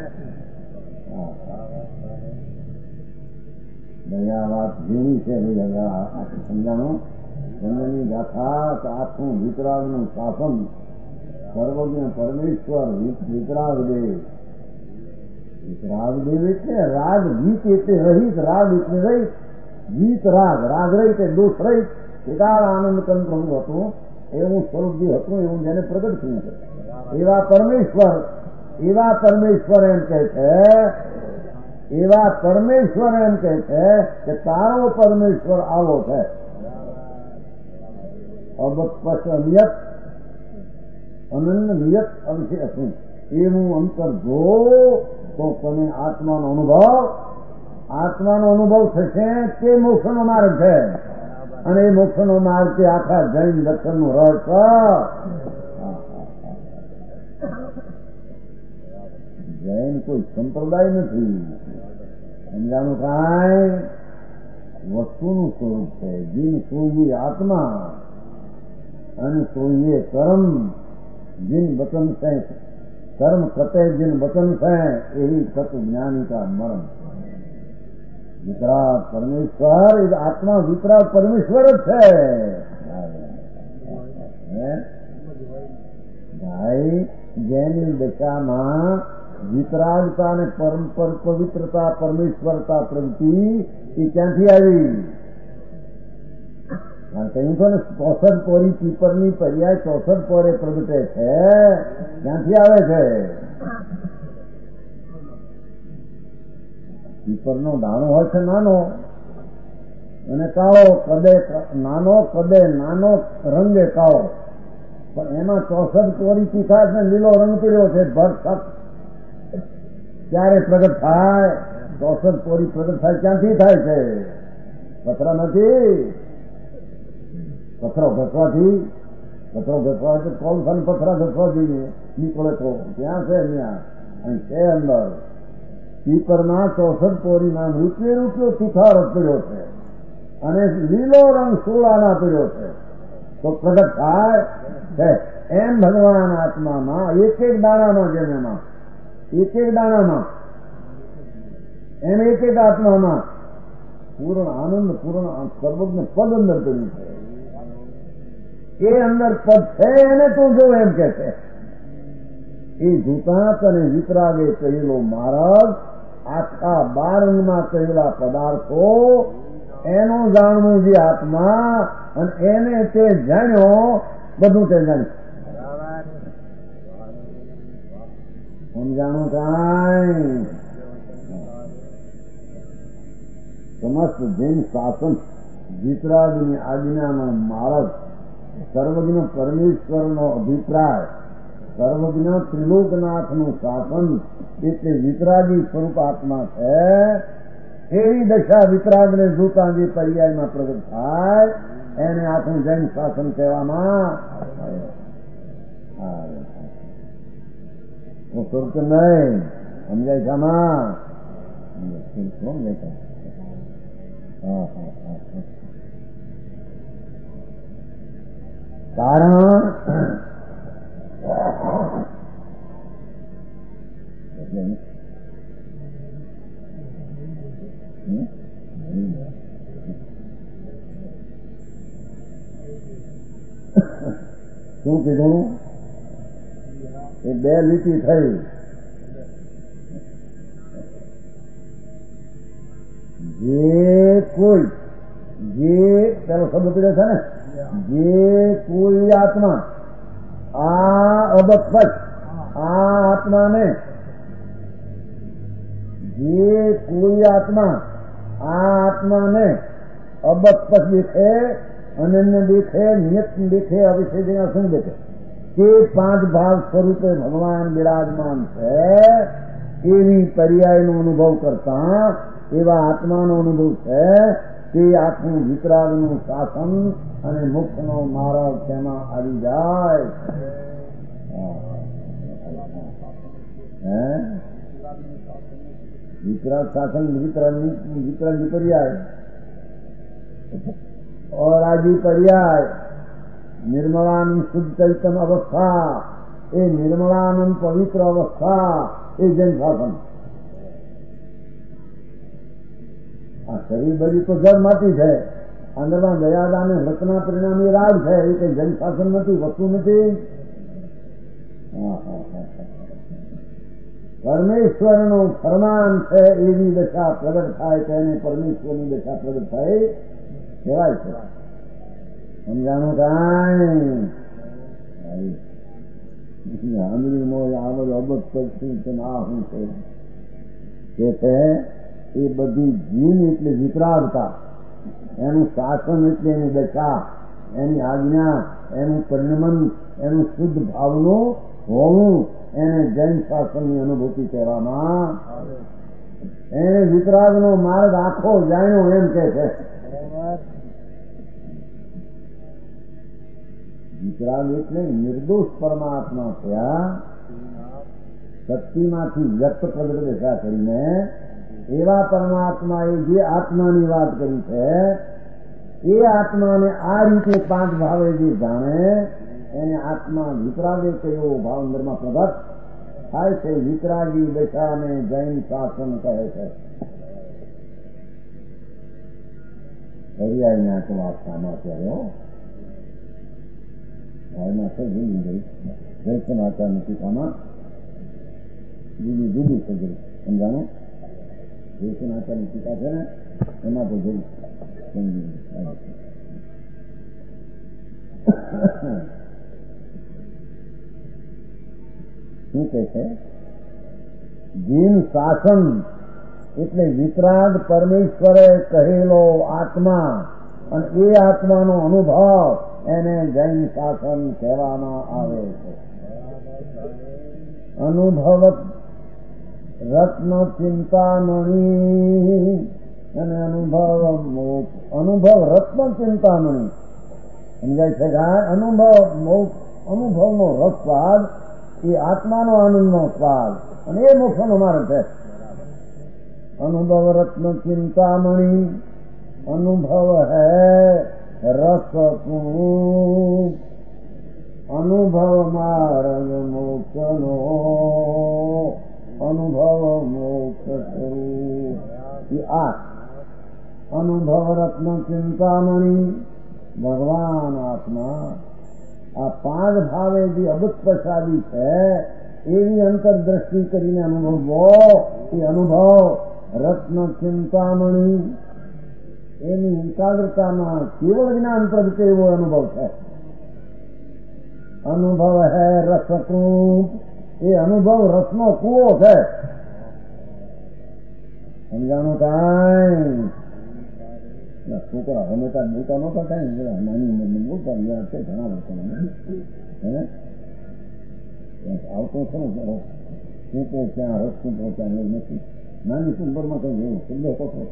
[SPEAKER 2] આ વાત જેવી છે સમજાણું. ચંદ્રની ગાથા આખું વિતરાગનું શાસન, સર્વજ્ઞ પરમેશ્વર વિતરાગદેવ. વિતરાગદેવ એટલે રાગ ગીત એટલે રહિત, રાગ એટલે રહિત, ગીત રાગ, રાગ રહિત એટલે દોષ રહિત, એકાળ આનંદ કંટ્રોલ હતું, એવું સ્વરૂપ જે હતું એવું જેને પ્રગટ થયું છે એવા પરમેશ્વર, એવા પરમેશ્વર એમ કહે છે, એવા પરમેશ્વર એમ કહે છે કે તારો પરમેશ્વર આવો છે. અબસ્પષ્ટ, નિયત, અનન્ય, નિયત, અવિશેષ એવું અંતર જો તો તમે આત્માનો અનુભવ, આત્માનો અનુભવ થશે તે મોક્ષનો માર્ગ છે. અને એ મોક્ષનો માર્ગ તે આખા જૈન દર્શનનું રહસ્ય. જૈન કોઈ સંપ્રદાય નથી, સમજાનું કાંઈ વસ્તુનું સ્વરૂપ છે. જીન સોઈએ આત્મા અને સોઈએ કર્મ, જીન બચન છે કર્મ કતે જીન બચન છે એવી તત્વ જ્ઞાની કા મરમ. વિતરાગ પરમેશ્વર, એ આત્મા વિતરાગ પરમેશ્વર જ છે. ભાઈ જેની દશામાં વિતરાગતા અને પરમ પવિત્રતા, પરમેશ્વરતા પ્રવૃત્તિ એ ક્યાંથી આવી? કહ્યું તો ને ચોસઠ પોરી પીપરની પર્યાય ચોસઠ પોરે પ્રગટે છે, ક્યાંથી આવે છે? પીપરનો દાણો હોય છે નાનો અને કાળો, કદે નાનો, કદે નાનો, રંગે કાળો, પણ એમાં ચોસઠ કોરી તીખાશ ને લીલો રંગ પીડ્યો છે. ભરસક ક્યારે પ્રગટ થાય? ચોસઠ કોરી પ્રગટ થાય ક્યાંથી થાય છે? પથરા નથી, પથરો ઘસવાથી, પથરો ઘસવાથી કોલસા ને પથરા ઘસવા જોઈએ નીકળે તો ત્યાં છે, ત્યાં અને છે અંદર. પીપરમાં ચોસઠ પોરીના રૂપિયો રૂપિયો તીખારો પીડ્યો છે અને લીલો રંગ સોળાના પીડ્યો છે તો પ્રગટ થાય છે. એમ ભગવાન આત્મામાં એક એક દાણામાં, જેમ એમાં એક એક દાણામાં, એમ એક એક આત્મામાં પૂર્ણ આનંદ, પૂર્ણ સર્વજ્ઞ પદ અંદર કર્યું છે. એ અંદર પદ છે એને તું જો એમ કે છે. એ જૂતાંત અને વિતરાગે કહેલો માર્ગ, આખા બારંગમાં કહેલા પદાર્થો, એનું જાણવું જે આત્મા, અને એને તે જાણ્યો, બધું તે જાણ્યું. સમજાણું કાંઈ? સમસ્ત જૈન શાસન વિતરાગની આજ્ઞાનો માર્ગ, સર્વજ્ઞ પરમેશ્વરનો અભિપ્રાય, સર્વજ્ઞ ત્રિલોકનાથનું શાસન એટલે વિતરાગી સ્વરૂપ આત્મા છે. એવી દશા વિતરાગને જોતા જે પર્યાયમાં પ્રગટ થાય એને આખું જૈન શાસન કહેવામાં હું સ્વરૂપ નહીં સમજાય છે આમાં. કારણ શું કીધું? એ બે લીટી થઈ. જે કોઈ, જે પેલો શબ્દ પીડ્યો છે ને, જે કોઈ આત્મા આ અબકપત આ આત્માને જે કોઈ આત્મા આ આત્માને અબકપત દેખે, અનન્ય દેખે, નિયત દેખે, અવિષય શું દેખે, તે પાંચ ભાવ સ્વરૂપે ભગવાન બિરાજમાન છે. એવી પર્યાયનો અનુભવ કરતા એવા આત્માનો અનુભવ છે તે આખું વિતરાગનું શાસન અને મુક્તનો માર્ગ તેમાં આવી જાય. वितराग शासन वितराग वितराग पर्याय और आदि पर्याय निर्मलानंद शुद्ध चैतन्य अवस्था, ये निर्मलानंद पवित्र अवस्था ये जन शासन. आ शरीर बड़ी तो जड़ माटी है, अंदर दयादा ने रचना परिणाम ये राग है, ये कई जन शासन नहीं वस्तु नहीं. પરમેશ્વરનું ફરમાન છે એવી દશા પ્રગટ થાય તેને પરમેશ્વરની દશા પ્રગટ થાય કહેવાય છે. સમજાણું કાંઈ આંગળી નો આમદ અબક કરશું આ શું છે કે છે એ બધી જીન એટલે વિતરાગતા, એનું શાસન એટલે એની દશા, એની આજ્ઞા, એનું પરિણમન, એનું શુદ્ધ ભાવનું હોવું, એને જૈન શાસનની અનુભૂતિ કહેવામાં. એને વિતરાગનો માર્ગ આખો જાણ્યો એમ કે છે. વિતરાગ એટલે નિર્દોષ પરમાત્મા થયા, શક્તિમાંથી વ્યક્ત પ્રગટ દશા કરીને એવા પરમાત્માએ જે આત્માની વાત કરી છે એ આત્માને આ રીતે પાંચ ભાવે જે જાણે એને આત્મા વિતરાગે કયો ભાવ અંદરમાં પ્રગટ થાય છે. વિતરાગી દશાને જૈન શાસન કહે છે. પર્યાયના તો વાત સામા થયો ભાવના છે જૂની ગઈ જૈસન આચારની ટીકામાં જુદી જુદી છે ગઈ. સમજાણું? જૈસન આચારની ટીકા છે ને એમાં તો જઈ સમજી શું કે છે? જીન શાસન એટલે વિતરાગ પરમેશ્વરે કહેલો આત્મા અને એ આત્માનો અનુભવ એને જૈન શાસન કહેવામાં આવે છે. અનુભવ રત્ન ચિંતામણી અને અનુભવ મોક્ષ. અનુભવ રત્ન ચિંતામણી સમજાય છે કે અનુભવ મોક્ષ, અનુભવનો રસસ્વાદ એ આત્માનો આનંદનો સ્વાદ અને એ મોક્ષનો માર્ગ છે. અનુભવ રત્ન ચિંતામણી અનુભવ હૈ રસપૂર્ણ, અનુભવ માર્ગ મોક્ષનો, અનુભવ મોક્ષ સ્વરૂપ. એ આ અનુભવ રત્ન ચિંતામણી ભગવાન આત્મા આ પાંચ ભાવે જે અબુત પ્રસાદી છે એવી અંતરદ્રષ્ટિ કરીને અનુભવવો એ અનુભવ રત્ન ચિંતામણી એની એકાગ્રતામાં કેવળ જ્ઞાન પ્રગટે એવો અનુભવ છે. અનુભવ હે રસકૃપ, એ અનુભવ રસનો કૂવો છે. સમજાણું કાંઈ? છોકરા હંમેશા બોલતા નહોતા કઈ નાની ઉંમર બોલતા છે ઘણા વર્ષો હે આવતો ખરો ટૂંકો ક્યાં રસ ટૂંકો ક્યાં એવું નથી. નાની ઉંમરમાં કઈ એવું શબ્દ હતો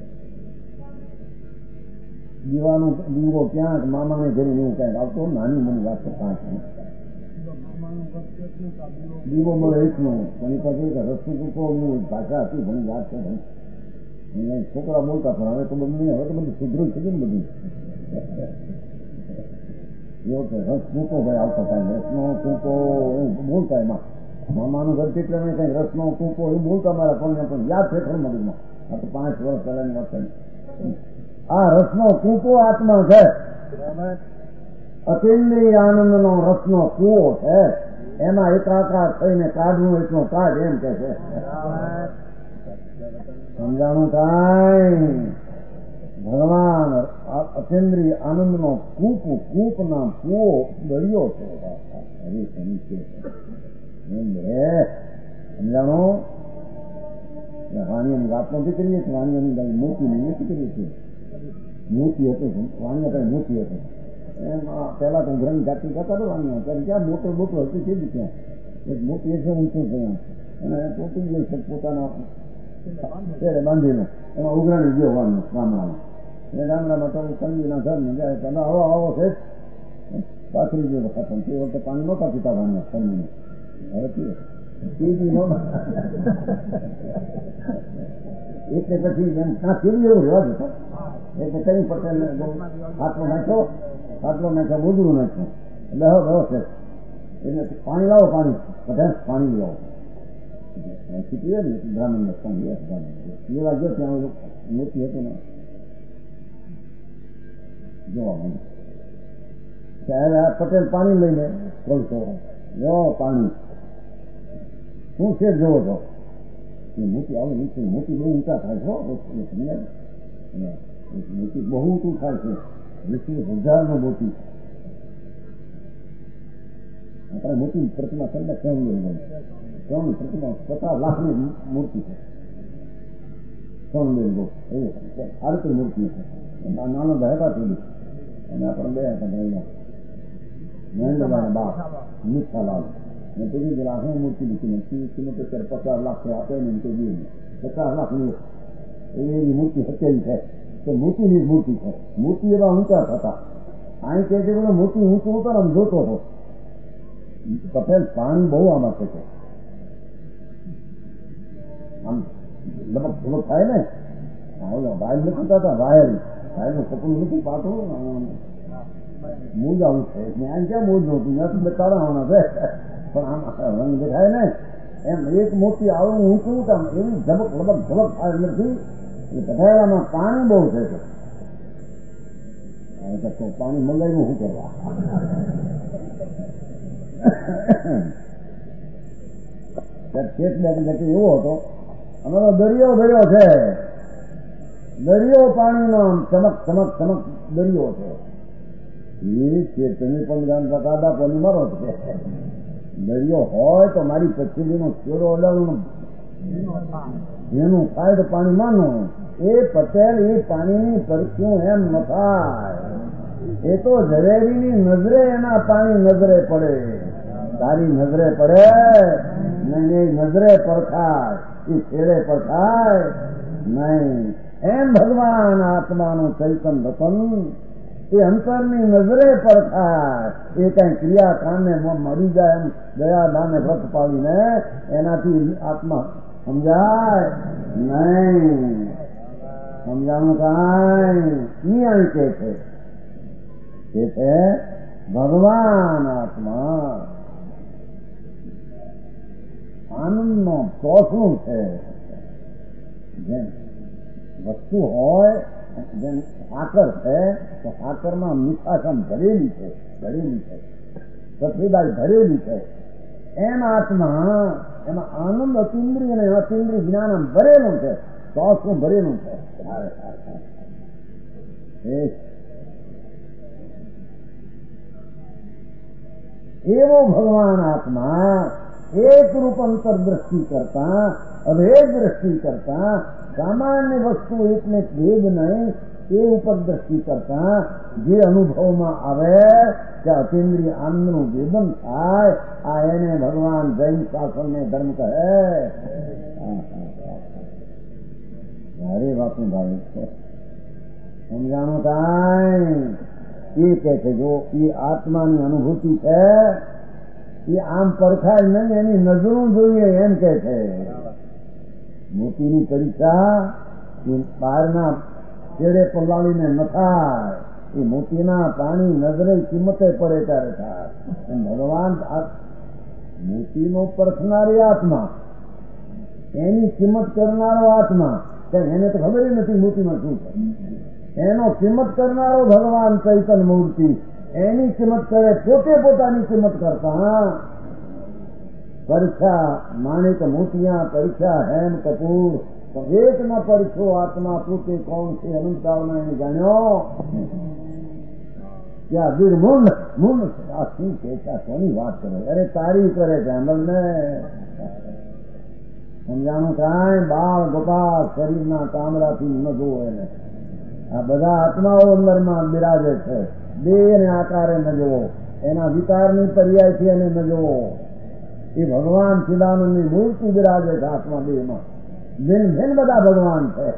[SPEAKER 2] દીવાનો દીવો ક્યાંક મામાને ઘરે એવું ક્યાંક આવતો. નાની ઉંમરની વાત તો કાંક દીવો મળે એટલો પણ પછી રસ ટૂંકો ભાષા હતી ઘણી વાત છે. છોકરા બોલતા પણ હવે તો બધું હવે તો બધું સુધરું છે ને બધું એવો કે રસ ટૂંકો ભાઈ આવતો કાંઈ રસનો ટૂંકો એવું બોલતા એમાં મામાનું ઘર એટલે મેં કઈ રસનો ટૂંકો એવું બોલતા મારા પણ પણ યાદ છે ખરું મગજમાં. આ તો પાંચ વર્ષ પહેલાની વાત છે. આ રસનો ટૂંકો આત્મા છે, અતિન્દ્રિય આનંદનો રસનો કૂવો છે. એમાં એકાકાર થઈને કાઢવું એટલો કાઢ એમ કે છે. સમજાણું કાંઈ? ભગવાન અચેન્દ્રિય આનંદનો કૂપ કૂપના કૂવો દરિયો છે. હરે શનિ છે સમજાણો. વાણીઓની વાત નથી કરીએ છીએ, વાણીઓની મૂર્તિની નથી કરીએ છીએ. મૂર્તિ હતું, વાણીઓ કઈ મૂર્તિ હતું. એમ પેલા તો ગ્રંથ જાતિ કરતા હતો વાણીઓ, ત્યારે ક્યાં મોટો મોટો હતું છે બી ત્યાં એક મોટી એક ઊંચું થયું અને તૂટી ગયું છે પોતાના બાંધીને એમાં ઉઘરાણી ગયો વાણીઓ ગામડામાં. એ ગામડામાં તો કંદીના ઘર ને જાય તમે આવો આવો છે પાથરી ગયો ખતમ. તે વખતે પાણી નહોતા પીતા વાણીઓ કંદીને. હવે પીએ પીધી નો એટલે પછી એમ ત્યાં કેવી એવું રહેવા જતો. એટલે કઈ પટેલ હાથલો નાખ્યો હાથલો નાખ્યો મોજરું નાખ્યો બેહો બેહો છે એટલે પાણી લાવો પાણી બધા પાણી લાવો પીએ ને બ્રાહ્મણ પાણી પીવા ગયો ત્યાં મોટી હતું ને જોવા મને ત્યારે પટેલ પાણી લઈને બોલતો જો પાણી શું છે જોવો છો મોટી આવે નીચે મોટી બહુ ઊંચા થાય છો મોટી બહુ ઊંચું થાય છે વીસ હજાર નો મોટી આપણે મોટી પ્રતિમા કરીને કેમ લઈ ત્રણ પ્રતિમા પચાસ લાખ ની મૂર્તિ છે. ત્રણ લઈ ગયો એવું આરતી મૂર્તિ છે. નાનો બહેતા પેલી અને આપણે બે હતા ભાઈના મહેન્દ્રભાઈ બાપ મીઠાલાલ ને પેલી લાખની મૂર્તિ લીધી કિંમત અત્યારે પચાસ લાખ આપે ને તો પચાસ લાખ ની એવી મૂર્તિ હત્યાવી છે કે મૂર્તિની જ મૂર્તિ છે. મૂર્તિ એવા ઊંચા થતા અહીં કે છે બધો મૂર્તિ ઊંચું ઉતાર આમ જોતો હતો. પટેલ પાણી બહુ આમાં છે આમ લપક થોડો થાય ને વાયલ નથી થતા વાયલ વાયલ નું સપનું નથી પાછું મૂજ આવું છે ત્યાં ક્યાં મૂજ નહોતું ત્યાં બેટાડા હોવાના છે પણ આમ રંગ દેખાય ને એમ એક મોટી આવું ઊંચું કામ એવી ઝબક લબક ઝબક થાય નથી. એ પથારામાં પાણી બહુ છે તો પાણી મંગાવ્યું શું કરવા. એવો હતો અમારો દરિયો ભર્યો છે દરિયો પાણીનો ચમક ચમક ચમક દરિયો છે. એ છે તમે પણ જાણતા દાદા કોની મારો છે દરિયો હોય તો મારી પછીનો છેડો અડાડું એનું થાય તો પાણી માનો. એ પટેલ એ પાણીની પરખ્યું એમ ન થાય. એ તો ઝવેરીની નજરે એના પાણી નજરે પડે. તારી નજરે પડે નહીં એ નજરે પરખાય એ છેડે પરખાય નહીં. એમ ભગવાન આત્માનું ચૈતન રતન એ અંતરની નજરે પરખાય. એ કઈ ક્રિયા કામને મળી જાય એમ દયા દાને વ્રત પાડીને એનાથી આત્મા સમજાય નહીં. સમજાણું કાંઈ નિયમ કે છે તે છે ભગવાન આત્મા આનંદનો ચોસલું છે. જેમ વસ્તુ હોય જેમ સાકર છે તો સાકરમાં મીઠાશમ ભરેલી છે ભરેલી છે સફેદાઈ ભરેલી છે. એમ આત્મા એમાં આનંદ અતિન્દ્રિય અને અતિન્દ્રિય જ્ઞાન ભરેલું છે. ચોસલું ભરેલું છે. એવો ભગવાન આત્મા એક રૂપ અંતરદ્રષ્ટિ કરતા અભેદ દ્રષ્ટિ કરતા સામાન્ય વસ્તુ એકને ભેદ નહીં એ ઉપર દ્રષ્ટિ કરતા જે અનુભવમાં આવે કે અતિન્દ્રિય આનંદનું વેદન થાય આ એને ભગવાન જૈન શાસનને ધર્મ કહે. મારી વાતનું ભાઈ છે સમજાણું કાંઈ. એ કે છે જો એ આત્માની અનુભૂતિ છે એ આમ પરખાય નહીં એની નજરું જોઈએ એમ કે છે. મોતીની પરીક્ષા એ બહારના છેડે પલાળીને ન થાય. એ મોતીના પાણી નજરે કિંમતે પડે ત્યારે થાય. ભગવાન મોતીનો પરખનારી આત્મા એની કિંમત કરનારો આત્મા એને તો ખબર નથી મોતીમાં શું છે. એનો કિંમત કરનારો ભગવાન ચૈતન મૂર્તિ એની કિંમત કરે પોતે પોતાની કિંમત કરતા. પરીક્ષા માણિક મોતિયા પરીક્ષા હેમ કપૂર એક ન પરખ્યો આત્મા પોતે કોણ છે અનંતકાળમાં એને જાણ્યો ત્યાં વીર મૂંડ મૂંડ આ શું છે કોની વાત કરે? અરે તારી કરે છે અમલને સમજાણું કાંઈ બાળ ગોપાલ શરીરના તાંબડાથી ન જોવો એને. આ બધા આત્માઓ અંદરમાં બિરાજે છે. દેહ અને આકારે ન જોવો, એના વિકારની પર્યાયથી એને ન જોવો. એ ભગવાન ચિદાનંદની મૂર્તિ બિરાજે છે આત્મા દેહમાં. ભિન્ન ભિન્ન બધા ભગવાન છે.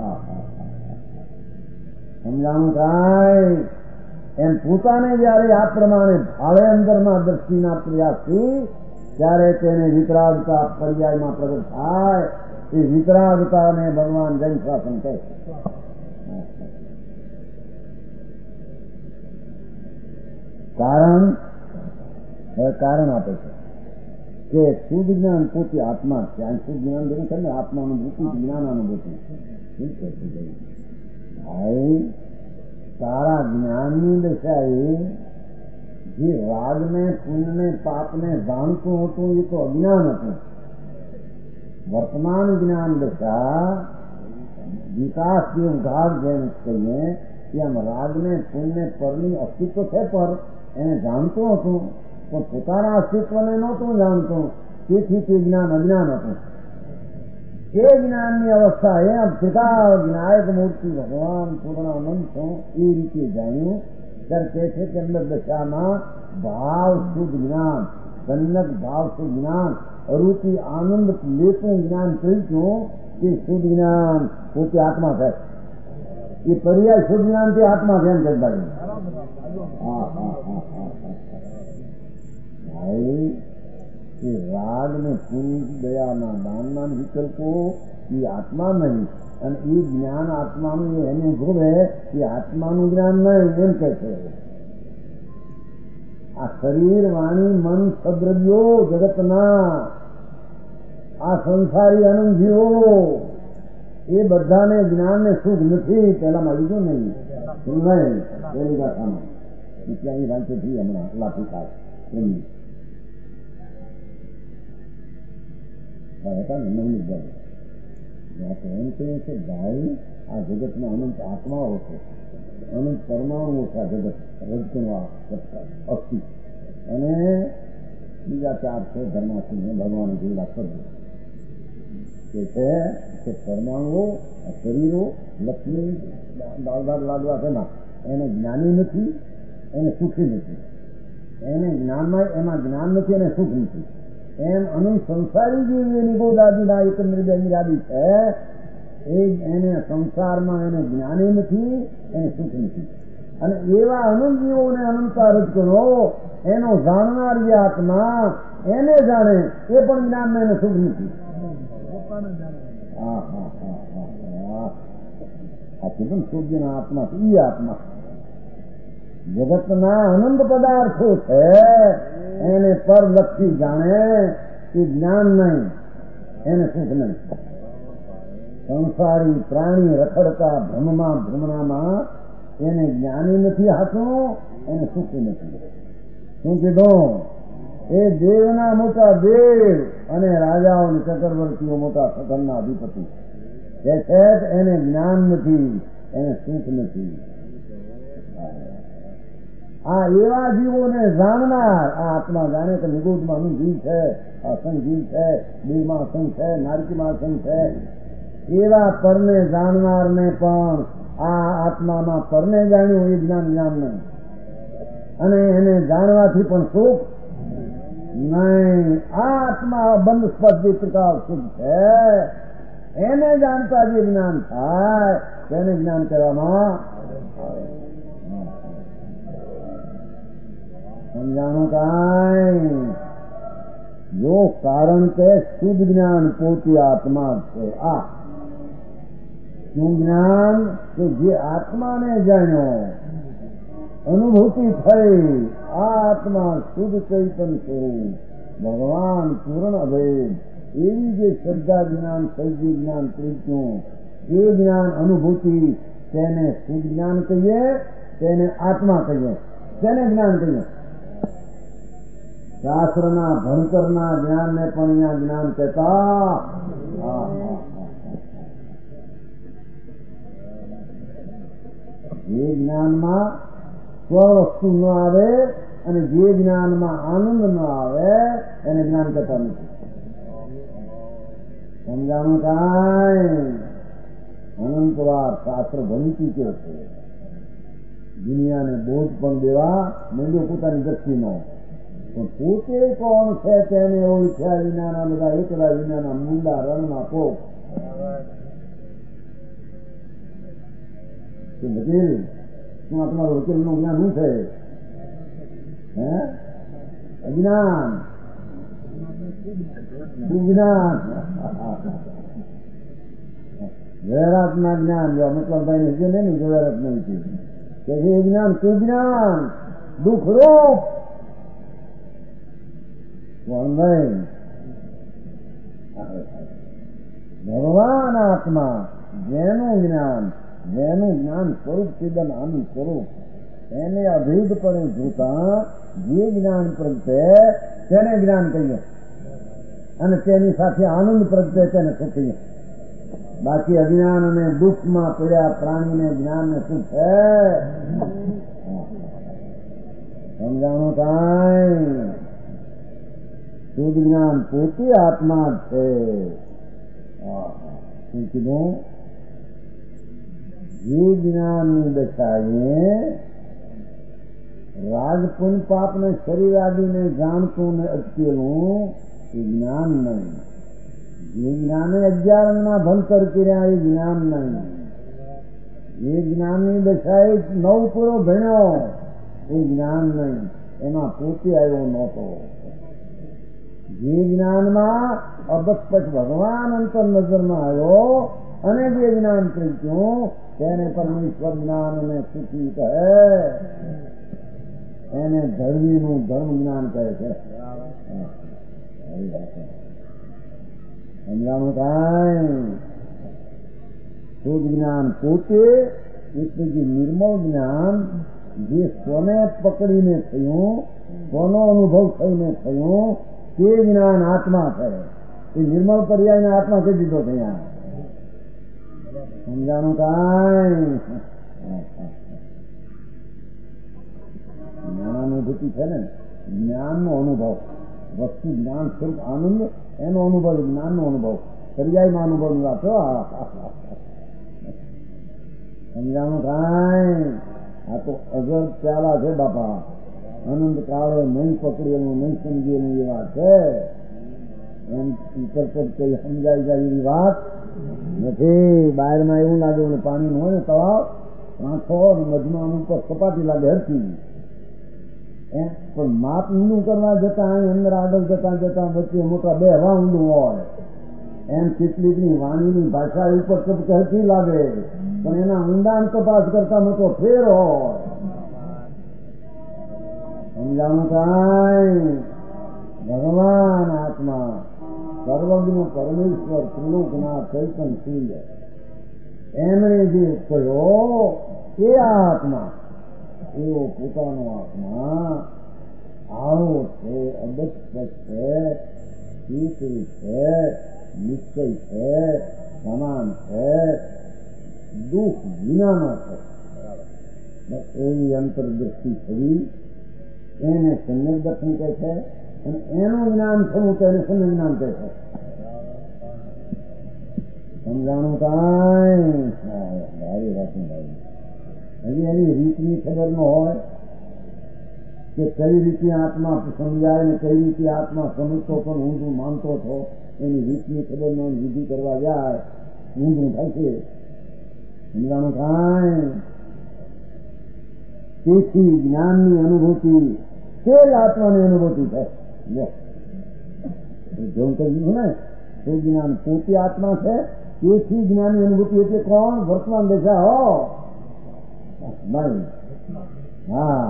[SPEAKER 2] સમજાણું કાંઈ? એમ પોતાને જયારે આ પ્રમાણે ભાવે અંદરમાં દ્રષ્ટિના પ્રયાસથી ત્યારે તેને વિતરાગતા પર્યાયમાં પ્રગટ થાય. એ વિતરાગતાને ભગવાન જૈન શાસન કહે છે. કારણ હવે કારણ આપે છે કે શુદ્ધ જ્ઞાન પોતે આત્મા છે. આ શુદ્ધ જ્ઞાન જેને કહે ને આત્માનુભૂતિ જ્ઞાનાનુભૂતિ. ભાઈ તારા જ્ઞાનની દશાએ જે રાગને પુણ્યને પાપને જાણતું હતું એ તો અજ્ઞાન હતું. વર્તમાન જ્ઞાન દશા વિકાસ જે ઉઘાડ જેમ કહીએ તેમ રાગને પુણ્ય પરની અસ્તિત્વ છે પર એને જાણતું હતું પણ પોતાના અસ્તિત્વને નહોતું જાણતું. તેથી તે જ્ઞાન અજ્ઞાન હતું. એ જ્ઞાનની અવસ્થા એમ પિતા જ્ઞાયક મૂર્તિ ભગવાન પૂર્ણાનંદ છું એ રીતે જાણ્યું. ત્યારે કહે છે કે અંદર દશામાં ભાવ શુદ્ધ જ્ઞાન, સન્નક ભાવ શુદ્ધ જ્ઞાન, અરુચિ આનંદ લેતું જ્ઞાન કહ્યું કે શુદ્ધ જ્ઞાન પોતે આત્મા છે. એ પર્યાય શુદ્ધ જ્ઞાન તે આત્મા છે એમ કે ભાઈ હા હા હા હા ભાઈ એ રાગ ને પુણ્ય દયાના દાનના વિકલ્પો એ આત્મા નહીં. અને એ જ્ઞાન આત્માનું એને ભોગે એ આત્માનું જ્ઞાન નહીં એમ કે છે. આ શરીર વાણી મન સદ્રવ્યો જગતના આ સંસારી આનંદ જીવો એ બધાને જ્ઞાનને સુખ નથી. પેલામાં લીધું નહીં નહીં પેલી ગાથામાં ત્યાંની વાંચે થઈ હમણાં લાપી કાઢ એમની હતા ને નવની બળ એમ કહે છે ભાઈ આ જગતમાં અનંત આત્માઓ છે, અનંત પરમાણુઓ છે. આ જગત રજકણવા અસ્થિ અને બીજા ચાર છે ધર્માથી ભગવાન જેવા શબ્દ કે છે કે પરમાણુઓ શરીરો લક્ષ્મી દાળ લાડવા છે ના એને જ્ઞાની નથી, એને સુખી નથી. એને જ્ઞાનમાં એમાં જ્ઞાન નથી અને સુખ નથી. એમ અનંત સંસારી જે નિગોદાદીના એકંદર બેરાદી છે એ એને સંસારમાં એને જ્ઞાની નથી, એને સુખ નથી. અને એવા અનંત જીવોને અનંતા રજકણો એનો જાણનાર જે આત્મા એને જાણે એ પણ જ્ઞાન એને સુખ નથી. હા હા હા હા આ કીધું સૂર્યના આત્મા ઈ આત્મા જગતના અનંત પદાર્થો છે એને પરલક્ષી જાણે એ જ્ઞાન નહીં, એને સુખ નહીં. સંસારી પ્રાણી રખડતા ભ્રમમાં ભ્રમણામાં એને જ્ઞાની નથી હાથું, એને સુખી નથી. શું કીધું? એ દેવના મોટા દેવ અને રાજાઓ ચક્રવર્તીઓ મોટા સદનના અધિપતિ એ છે એને જ્ઞાન નથી, એને સુખ નથી. આ એવા જીવોને જાણનાર આ આત્મા જાણે કે નિગુઢમાં અનુ જીવ છે, અસંગ જીવ છે, દેહમાં અસંગ છે, નારકીમાં અસંગ છે. એવા પરને જાણનારને પણ આ આત્મામાં પરને જાણ્યું એ જ્ઞાન જ્ઞાન નહીં. અને એને જાણવાથી પણ સુખ નહીં. આ આત્મા બંધ સ્પર્શ પ્રકાર સુખ છે. એને જાણતા જે જ્ઞાન થાય તેને જ્ઞાન કરવામાં સમજાણું કાંઈ? જો કારણ કે શુદ્ધ જ્ઞાન પોતે આત્મા છે. આ શું જ્ઞાન કે જે આત્માને જાણ્યો, અનુભૂતિ થઈ આ આત્મા શુદ્ધ ચૈતન સ્વરૂપ ભગવાન પૂર્ણ અભેદ એવી જે શ્રદ્ધા જ્ઞાન સૈજી જ્ઞાન ત્રીજું એ જ્ઞાન અનુભૂતિ તેને શુદ્ધ જ્ઞાન કહીએ, તેને આત્મા કહીએ, તેને જ્ઞાન કહીએ. શાસ્ત્રના ભણતરના જ્ઞાનને પણ અહીંયા જ્ઞાન કહેતા. જે જ્ઞાનમાં સ્વ વસ્તુ ન આવે અને જે જ્ઞાનમાં આનંદ ન આવે એને જ્ઞાન કરતા નથી. સમજાણું કાંઈ? અનંતવાર શાસ્ત્ર ભણી ચૂક્યો છે. દુનિયાને બોધ પણ દેવા માંડ્યો પોતાની દ્રષ્ટિનો, પણ પોતે કોણ છે તેને ઓળખ્યા વિનાના બધા એકલા વિનાના મુંડા રણના પોપ. વકીલ શું આ તમારું વકીલ નું જ્ઞાન શું છે? હે અજ્ઞાન જ્ઞાન જયરાત ના જ્ઞાન જો મતલબ ભાઈ ને ને ને જયરાત નહીં છે કે જે જ્ઞાન કુજ્ઞાન દુઃખરૂપ ભગવાન આત્મા જેનું જ્ઞાન જેનું જ્ઞાન સ્વરૂપ સિદ્ધન આનું સ્વરૂપ એને અભેદપણે જોતા જે જ્ઞાન પ્રગટે તેને જ્ઞાન કહીએ અને તેની સાથે આનંદ પ્રગટે તેને સુખ કહીએ. બાકી અજ્ઞાન અને દુઃખમાં પડ્યા પ્રાણીને જ્ઞાન ને સુખ છે? સમજાણું કાંઈ? શુદ્ધ જ્ઞાન પોતે આત્મા જ છે. શું કીધું? જે જ્ઞાનની દશાએ રાજપુન પાપને શરીર આદિને જાણતું ને અટકેલું એ જ્ઞાન નહીં. જે જ્ઞાને અગિયાર અંગના ભણતર કર્યા એ જ્ઞાન નહીં. એ જ્ઞાનની દશાએ નવ પૂરો ભણ્યો એ જ્ઞાન નહીં. એમાં પોતે આવ્યો નહોતો. જે જ્ઞાનમાં અબસ્પષ્ટ ભગવાન અંતર નજરમાં આવ્યો અને જે જ્ઞાન પ્રગટ્યું તેને પરમેશ્વર જ્ઞાન અને સુખી કહે. એને ધર્મીનું ધર્મ જ્ઞાન કહે છે. સમજાણું કાંઈ? શુદ્ધ જ્ઞાન પોતે એટલે જે નિર્મળ જ્ઞાન જે સ્વને પકડીને થયું, સ્વનો અનુભવ થઈને થયું તે જ્ઞાન આત્મા છે. એ નિર્મળ પર્યાયને આત્મા કહી દીધો છે. અહીંયા સમજાણું કાંઈ? જ્ઞાનાનુભૂતિ છે ને, જ્ઞાનનો અનુભવ, વસ્તુ જ્ઞાન સ્વરૂપ આનંદ એનો અનુભવ, જ્ઞાનનો અનુભવ, પર્યાયમાં અનુભવ વાત. સમજાણું કાંઈ? આ તો અજર ચાલા છે બાપા. અનંત કાળે નહીં પકડેલું નહીં સમજેલું એ વાત છે. એમ ઉપર પર કઈ સમજાઈ જાય એવી વાત નથી. બહારમાં એવું લાગે ને પાણી હોય ને તળાવ આંખો અને મધમાં ઉપર સપાટી લાગે હરતી. એમ પણ માપ ઊંડું કરવા જતા અંદર આગળ જતા જતા વચ્ચે મોટા બે હવા ઊંડું હોય એમ કેટલીકની વાણીની ભાષા ઉપર હરતી લાગે પણ એના ઊંડાણ તપાસ કરતા મોટો ફેર હોય. સમજાણું કાંઈ? ભગવાન આત્મા સર્વજ્ઞ પરમેશ્વર ત્રિલોકના ચૈતનશીલ એમણે જે કહ્યો એ આત્મા એવો પોતાનો આત્મા આવો છે, અદસ્પષ્ટ છે, ચેતરી છે, નિશ્ચય છે, સમાન છે, દુઃખ વિનાનો છે. એવી અંતરદ્રષ્ટિ થવી એને સમ્યક દર્શન કહે છે અને એનું જ્ઞાન થવું તેને સમ્યક જ્ઞાન કહે છે. સમજાણું કાંઈ? ભારી વાત ભાઈ. હજી એની રીતની ખબર ન હોય કે કઈ રીતે આત્મા સમજાય ને કઈ રીતે આત્મા સમજતો પણ ઊંધું માનતો હતો. એની રીતની ખબર ન વિધિ કરવા જાય ઊંધું થાય છે. સમજાણું કાંઈ? તેથી જ્ઞાનની અનુભૂતિ તે જ આત્માની અનુભૂતિ છે. જોઉં કહ્યું ને તે જ્ઞાન પોતે આત્મા છે. તેથી જ્ઞાનની અનુભૂતિ એટલે કોણ? વર્તમાન દશા હો નહીં. હા,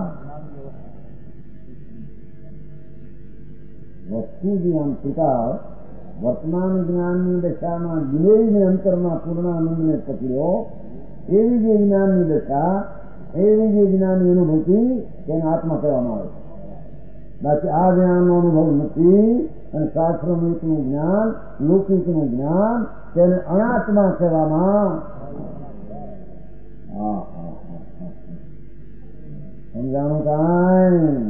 [SPEAKER 2] વસ્તુ જે આમ પિતા વર્તમાન જ્ઞાનની દશામાં જ્ઞેયને અંતરમાં પૂર્ણાનંદને પકડ્યો એવી જે જ્ઞાનની દશા, એવી જે જ્ઞાનની અનુભૂતિ તેને આત્મા કહેવામાં આવે. બાકી આ જ્ઞાનનો અનુભવ નથી અને શાસ્ત્રમૃતનું જ્ઞાન, લૌકિકનું જ્ઞાન તેને અનાત્મા કહેવામાં. હા હા હા સમજાણું કાંઈ?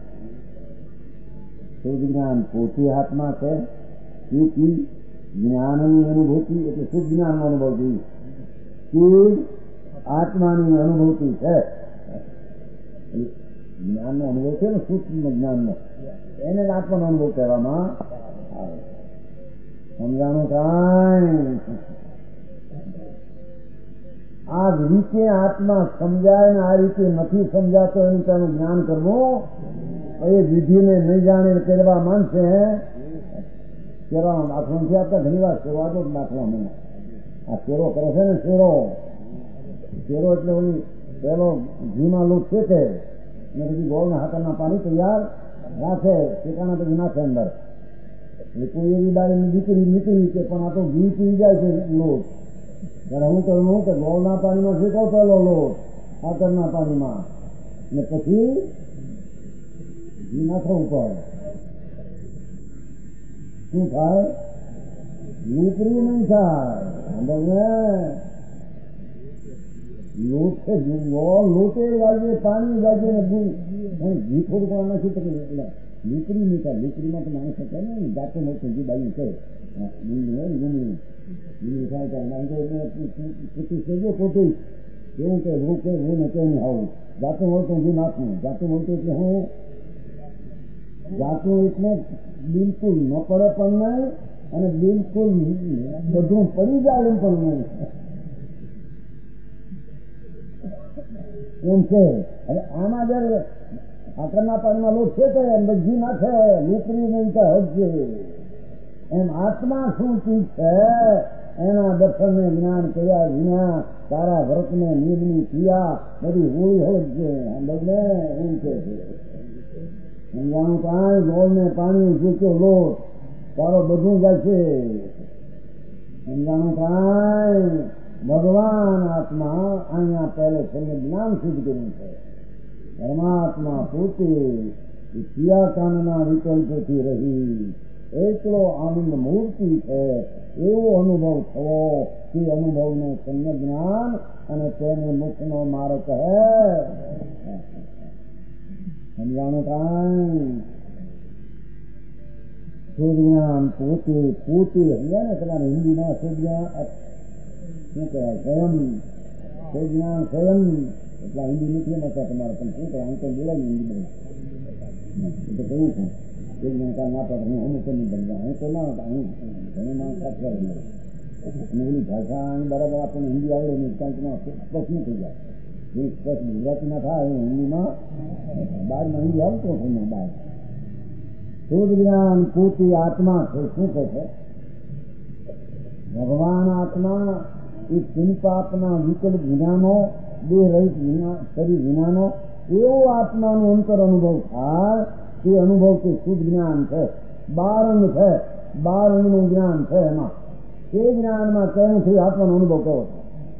[SPEAKER 2] શુદ્ધ જ્ઞાન પોતે હાથમાં છે. તેથી જ્ઞાનની અનુભૂતિ એટલે શુદ્ધ જ્ઞાન નો અનુભવ જોઈએ. શુદ્ધ આત્માની અનુભૂતિ છે. જ્ઞાન નો અનુભવ છે ને સૂક્ષ્મ જ્ઞાન નો, એને જ આત્માનો અનુભવ કહેવામાં આવે. સમજાણું કાંઈ? આ રીતે આત્મા સમજાય ને આ રીતે નથી સમજાતો એનું તેનું જ્ઞાન કરવું. એ વિધિને નહીં જાણે કરવા માનશે. કેળવાનો દાખલો નથી આપતા. ઘણી વાર શેરો આટલો જ દાખલો મને આ શેરો કરે છે ને, શેરો શેરો એટલે ઓલી પેલો ઘીમાં લોટ શેકે અને પછી ગોળના હાથરના પાણી તૈયાર રાખે, શેકાના પછી નાખે અંદર. એટલે કોઈ એવી ડાળીની દીકરી નીકળી કે પણ આ તો ઘી પી જાય છે લોટ. ત્યારે હું કરું કે ગોળના પાણીમાં શેકો પેલો લોટ ખાતરના પાણીમાં, ને પછી ઘી નાખવું પડે. શું થાય? નીકળી નહીં થાય. લોટ લોટે ગાજે, પાણી ગાજે ને ઘી થોડું પણ નાખી શકે. એટલે નીકળી નહીં થાય. નીકળીમાં તો માણી શકે ને, જાતે મોટું ઘી બાયું છે ગુમડી ગુમડી થાય ત્યારે ખોટી એવું કે હું કે હું ને કેમ આવું જાતે મોટું ઘી નાખવું. જાતે મોટું એટલે હું જાતું એટલે બિલકુલ ન પડે પણ નહીં અને બિલકુલ બધું પડી જાય એમ પણ નહીં એમ છે. હવે આમાં જયારે ખાતરના પાણીમાં લોટ છે કે ઘી નાખે નીકળી નહીં તો હજે એમ આત્મા શું ચીજ છે એના દર્શનને જ્ઞાન કર્યા વિના તારા વ્રતને નિર્ણય થયા બધી હોળી હજે બદલે એમ કે સમજાણું કાંઈ? ગોળ ને પાણી ચૂક્યો લોટ તારો બધું જાય છે. સમજાણું કાંઈ? ભગવાન આત્મા અહીંયા પહેલે છેલ્લે જ્ઞાન સિદ્ધ કર્યું છે. પરમાત્મા પોતે ક્રિયાકાંડના વિકલ્પથી રહી એકલો આનંદ મૂર્તિ છે. એવો અનુભવ થવો તે અનુભવને સમ્ય જ્ઞાન અને તેને મુખનો માર્ગ કહે. સમજાણું કાંઈ? શુદ્ધ પોતે પોતે સમજાય ને તમારે હિન્દીમાં શુદ્ધ શું કહેવાય? સ્વયં શુદ્ધ જ્ઞાન સ્વયં એટલા હિન્દી નથી એમાં તમારે પણ શું કહેવાય? અહીં તો બોલાય ને હિન્દી બોલ એ તો કહ્યું છું શુદ્ધ જ્ઞાન કાંઈ ના પડે હું અમુક નહીં બનતા અહીં તો ના હતા. અહીં ઘણી માણસ સાચવા અને એની ભાષા અહીં બરાબર આપણને હિન્દી આવડે નહીં કાંઈકમાં સ્પષ્ટ નહીં થઈ જાય. એ સ્પષ્ટ ગુજરાતીમાં થાય હિન્દીમાં બાદમાં હિન્દી આવતો છે બાદ. શુદ્ધ જ્ઞાન પોતે આત્મા છે. શું કહે છે? ભગવાન આત્મા એ ચિંતાપના વિકલ્પ વિનાનો બે રહિત વિના શરીર વિનાનો એવો આત્માનો અંતર અનુભવ થાય તે અનુભવ તે શુદ્ધ જ્ઞાન છે. બાર અંગ છે, બાર અંગનું જ્ઞાન છે. એમાં તે જ્ઞાનમાં કયું થયું આત્માનો અનુભવ કયો છે?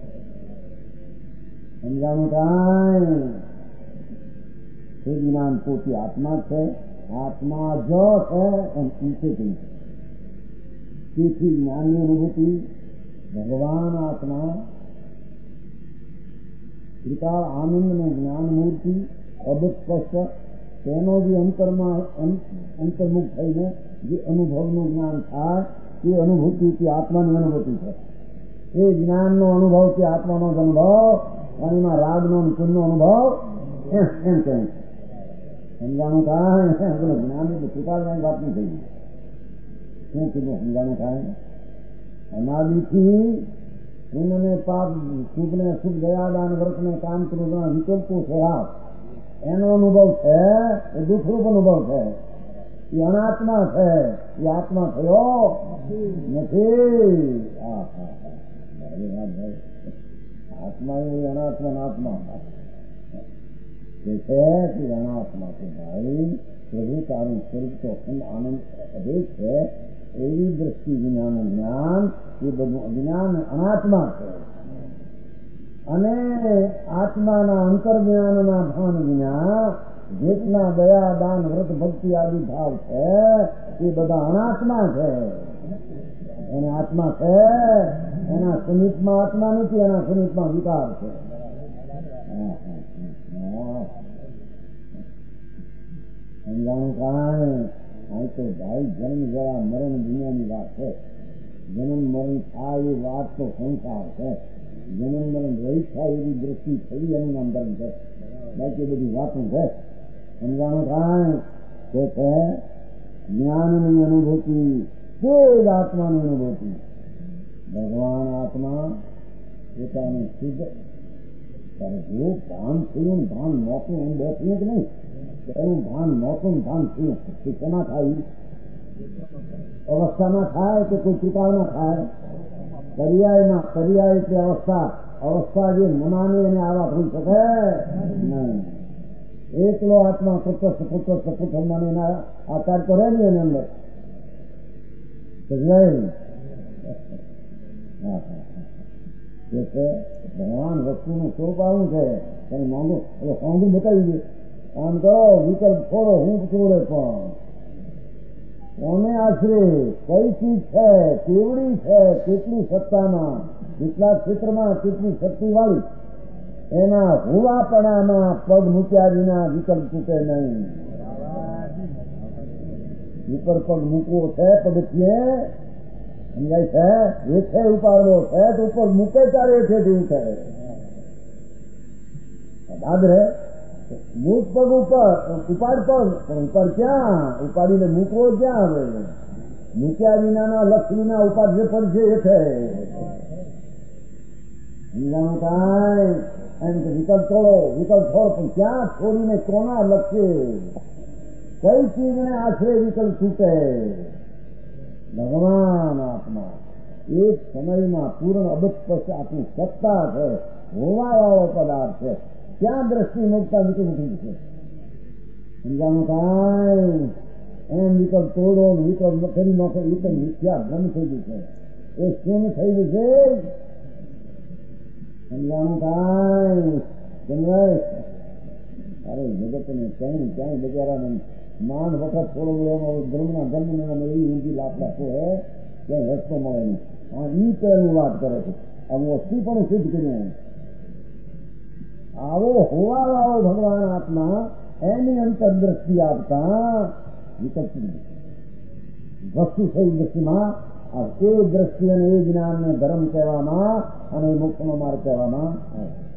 [SPEAKER 2] સમજાણું કાંઈ? શુદ્ધ જ્ઞાન પોતે આત્મા છે. આત્મા જ છે એમ ઈચ્છે છે. તેથી જ્ઞાનની અનુભૂતિ ભગવાન આત્મા ત્રિકાળ આનંદ ને જ્ઞાન મૂર્તિ અબસ્પષ્ટ તેનો જે અંતરમાં અંતર્મુખ થઈને જે અનુભવનું જ્ઞાન થાય તે અનુભૂતિ તે આત્માની અનુભૂતિ છે. એ જ્ઞાનનો અનુભવ તે આત્માનો જ અનુભવ અને એમાં રાગનો કુલનો અનુભવ એમ એમ કહે છે. સમજાણું કાંઈ? જ્ઞાન એટલે ત્રિકાળ વાત નહીં થઈ ગઈ. શું કીધું? સમજાણું કાંઈ? અનાદિથી પુણ્યને પાપ શુભને શુભ દયાદાન વ્રતને કામ ક્રોધના વિકલ્પો છે એનો અનુભવ છે. એ દુઃખરૂપ અનુભવ છે. એ અનાત્મા છે. એ આત્મા થયો નથી. આત્મા એ અનાત્મા આત્મા એ છે કે અનાત્મા છે. ભાઈ પ્રભુ તારું સ્વરૂપ તો અખંડ આનંદ અભેદ છે. એવી દ્રષ્ટિ વિનાનું જ્ઞાન એ બધું અજ્ઞાન અનાત્મા છે. અને આત્માના અંતર્જ્ઞાનના ભાન વિના જેટલા દયા દાન વ્રત ભક્તિ આદિ ભાવ છે એ બધા અનાત્મા છે. એને આત્મા છે એના સમીપમાં આત્મા નથી, એના સમીપમાં વિકાર છે. સમજાણું કાંઈ અહીં તો ભાઈ જન્મ જરા મરણ દુનિયાની વાત છે. જન્મ મરણ થાય એ વાત તો સંસાર છે. જન્મ મરણ રહી થાય એવી દ્રષ્ટિ થઈ એનું નામ ધર્મ છે. બાકી બધી વાતો છે. સમજાણું કાંઈ તે છે જ્ઞાનની અનુભૂતિ, તે જ આત્માની અનુભૂતિ. ભગવાન આત્મા પોતાનું શુદ્ધ ત્યારે જો ભાન થયું ભાન નહોતું એમ બેઠું જ નહીં, એનું ભાન નહોતું ભાન થયું શેમાં થાય? અવસ્થામાં થાય કે કોઈ ચૂકાવમાં થાય? પર્યાયમાં. પર્યાય એટલે અવસ્થા. અવસ્થા જે ન માને એને આવા થઈ શકે નહીં. એકલો આત્મા પુત્ર પુત્ર પુત્ર માને એના આકાર તો રહે નહીં એની અંદર. ભગવાન વસ્તુનું સ્વરૂપ આવું છે. તમે માંગો એટલે હોંગું બતાવી દે. આમ તો વિકલ્પ છોડો, હું છોડે પણ કોને આશરે કઈ ચીજ છે, કેવડી છે, કેટલી સત્તામાં, કેટલા ક્ષેત્રમાં, કેટલી શક્તિ વાળી, એના હોવાપણામાં પગ મૂક્યા વિના વિકલ્પ તૂટે નહીં. ઉપર પગ મૂકવો છે પગથિયે સમજાય છે. એ છે ઉપાડવો છે તો ઉપર મૂકે ત્યારે છે તેવું છે. યાદ રહે મૂક પગ ઉપર, ઉપાડ પગ, પણ ઉપર ક્યાં? ઉપાડીને મૂકવો ક્યાં? હવે મૂક્યા વિનાના લક્ષ વિના ઉપાડ્ય પગ છે એ છે. સમજાણું કાંઈ? એમ કે વિકલ્પ છોડો, વિકલ્પ છોડો, પણ ક્યાં છોડીને કોના લક્ષ્ય? કઈ ચીજને આશરે વિકલ્પ છૂટે? ભગવાન આત્મા એક સમયમાં પૂર્ણ અબજ પછી આપણી સત્તા છે, હોવા વાળો પદાર્થ છે. ક્યાં દ્રષ્ટિ મુકતા વિકલ્પ ઉઠી છે? સમજાણું કાંઈ? એમ વિકલ્પ તોડો, વિકલ્પ કરી નાખો, એ તો મિથ્યા ભ્રમ થઈ ગયું છે. એ શું થઈ ગયું છે? સમજાણું કાંઈ? સમજાય? અરે જગતને ક્યાંય ક્યાંય બજારાને માન વખત થોડો એમાં ધર્મના ધર્મના એવી ઊંધી લાભ રાખવો હે ક્યાંય રસ્તો મળે નહીં. આ ઈ પહેલું વાત કરે છે. આવું વસ્તુ પણ સિદ્ધ કર્યું. આવો હોવા વાળો ભગવાન આત્મા એની અંતરદ્રષ્ટિ આપતા વિકલ્પ વસ્તુ થઈ દ્રષ્ટિમાં એ દ્રષ્ટિ અને એ જ્ઞાનને ધર્મ કહેવામાં અને મોક્ષનો માર્ગ કહેવામાં આવે.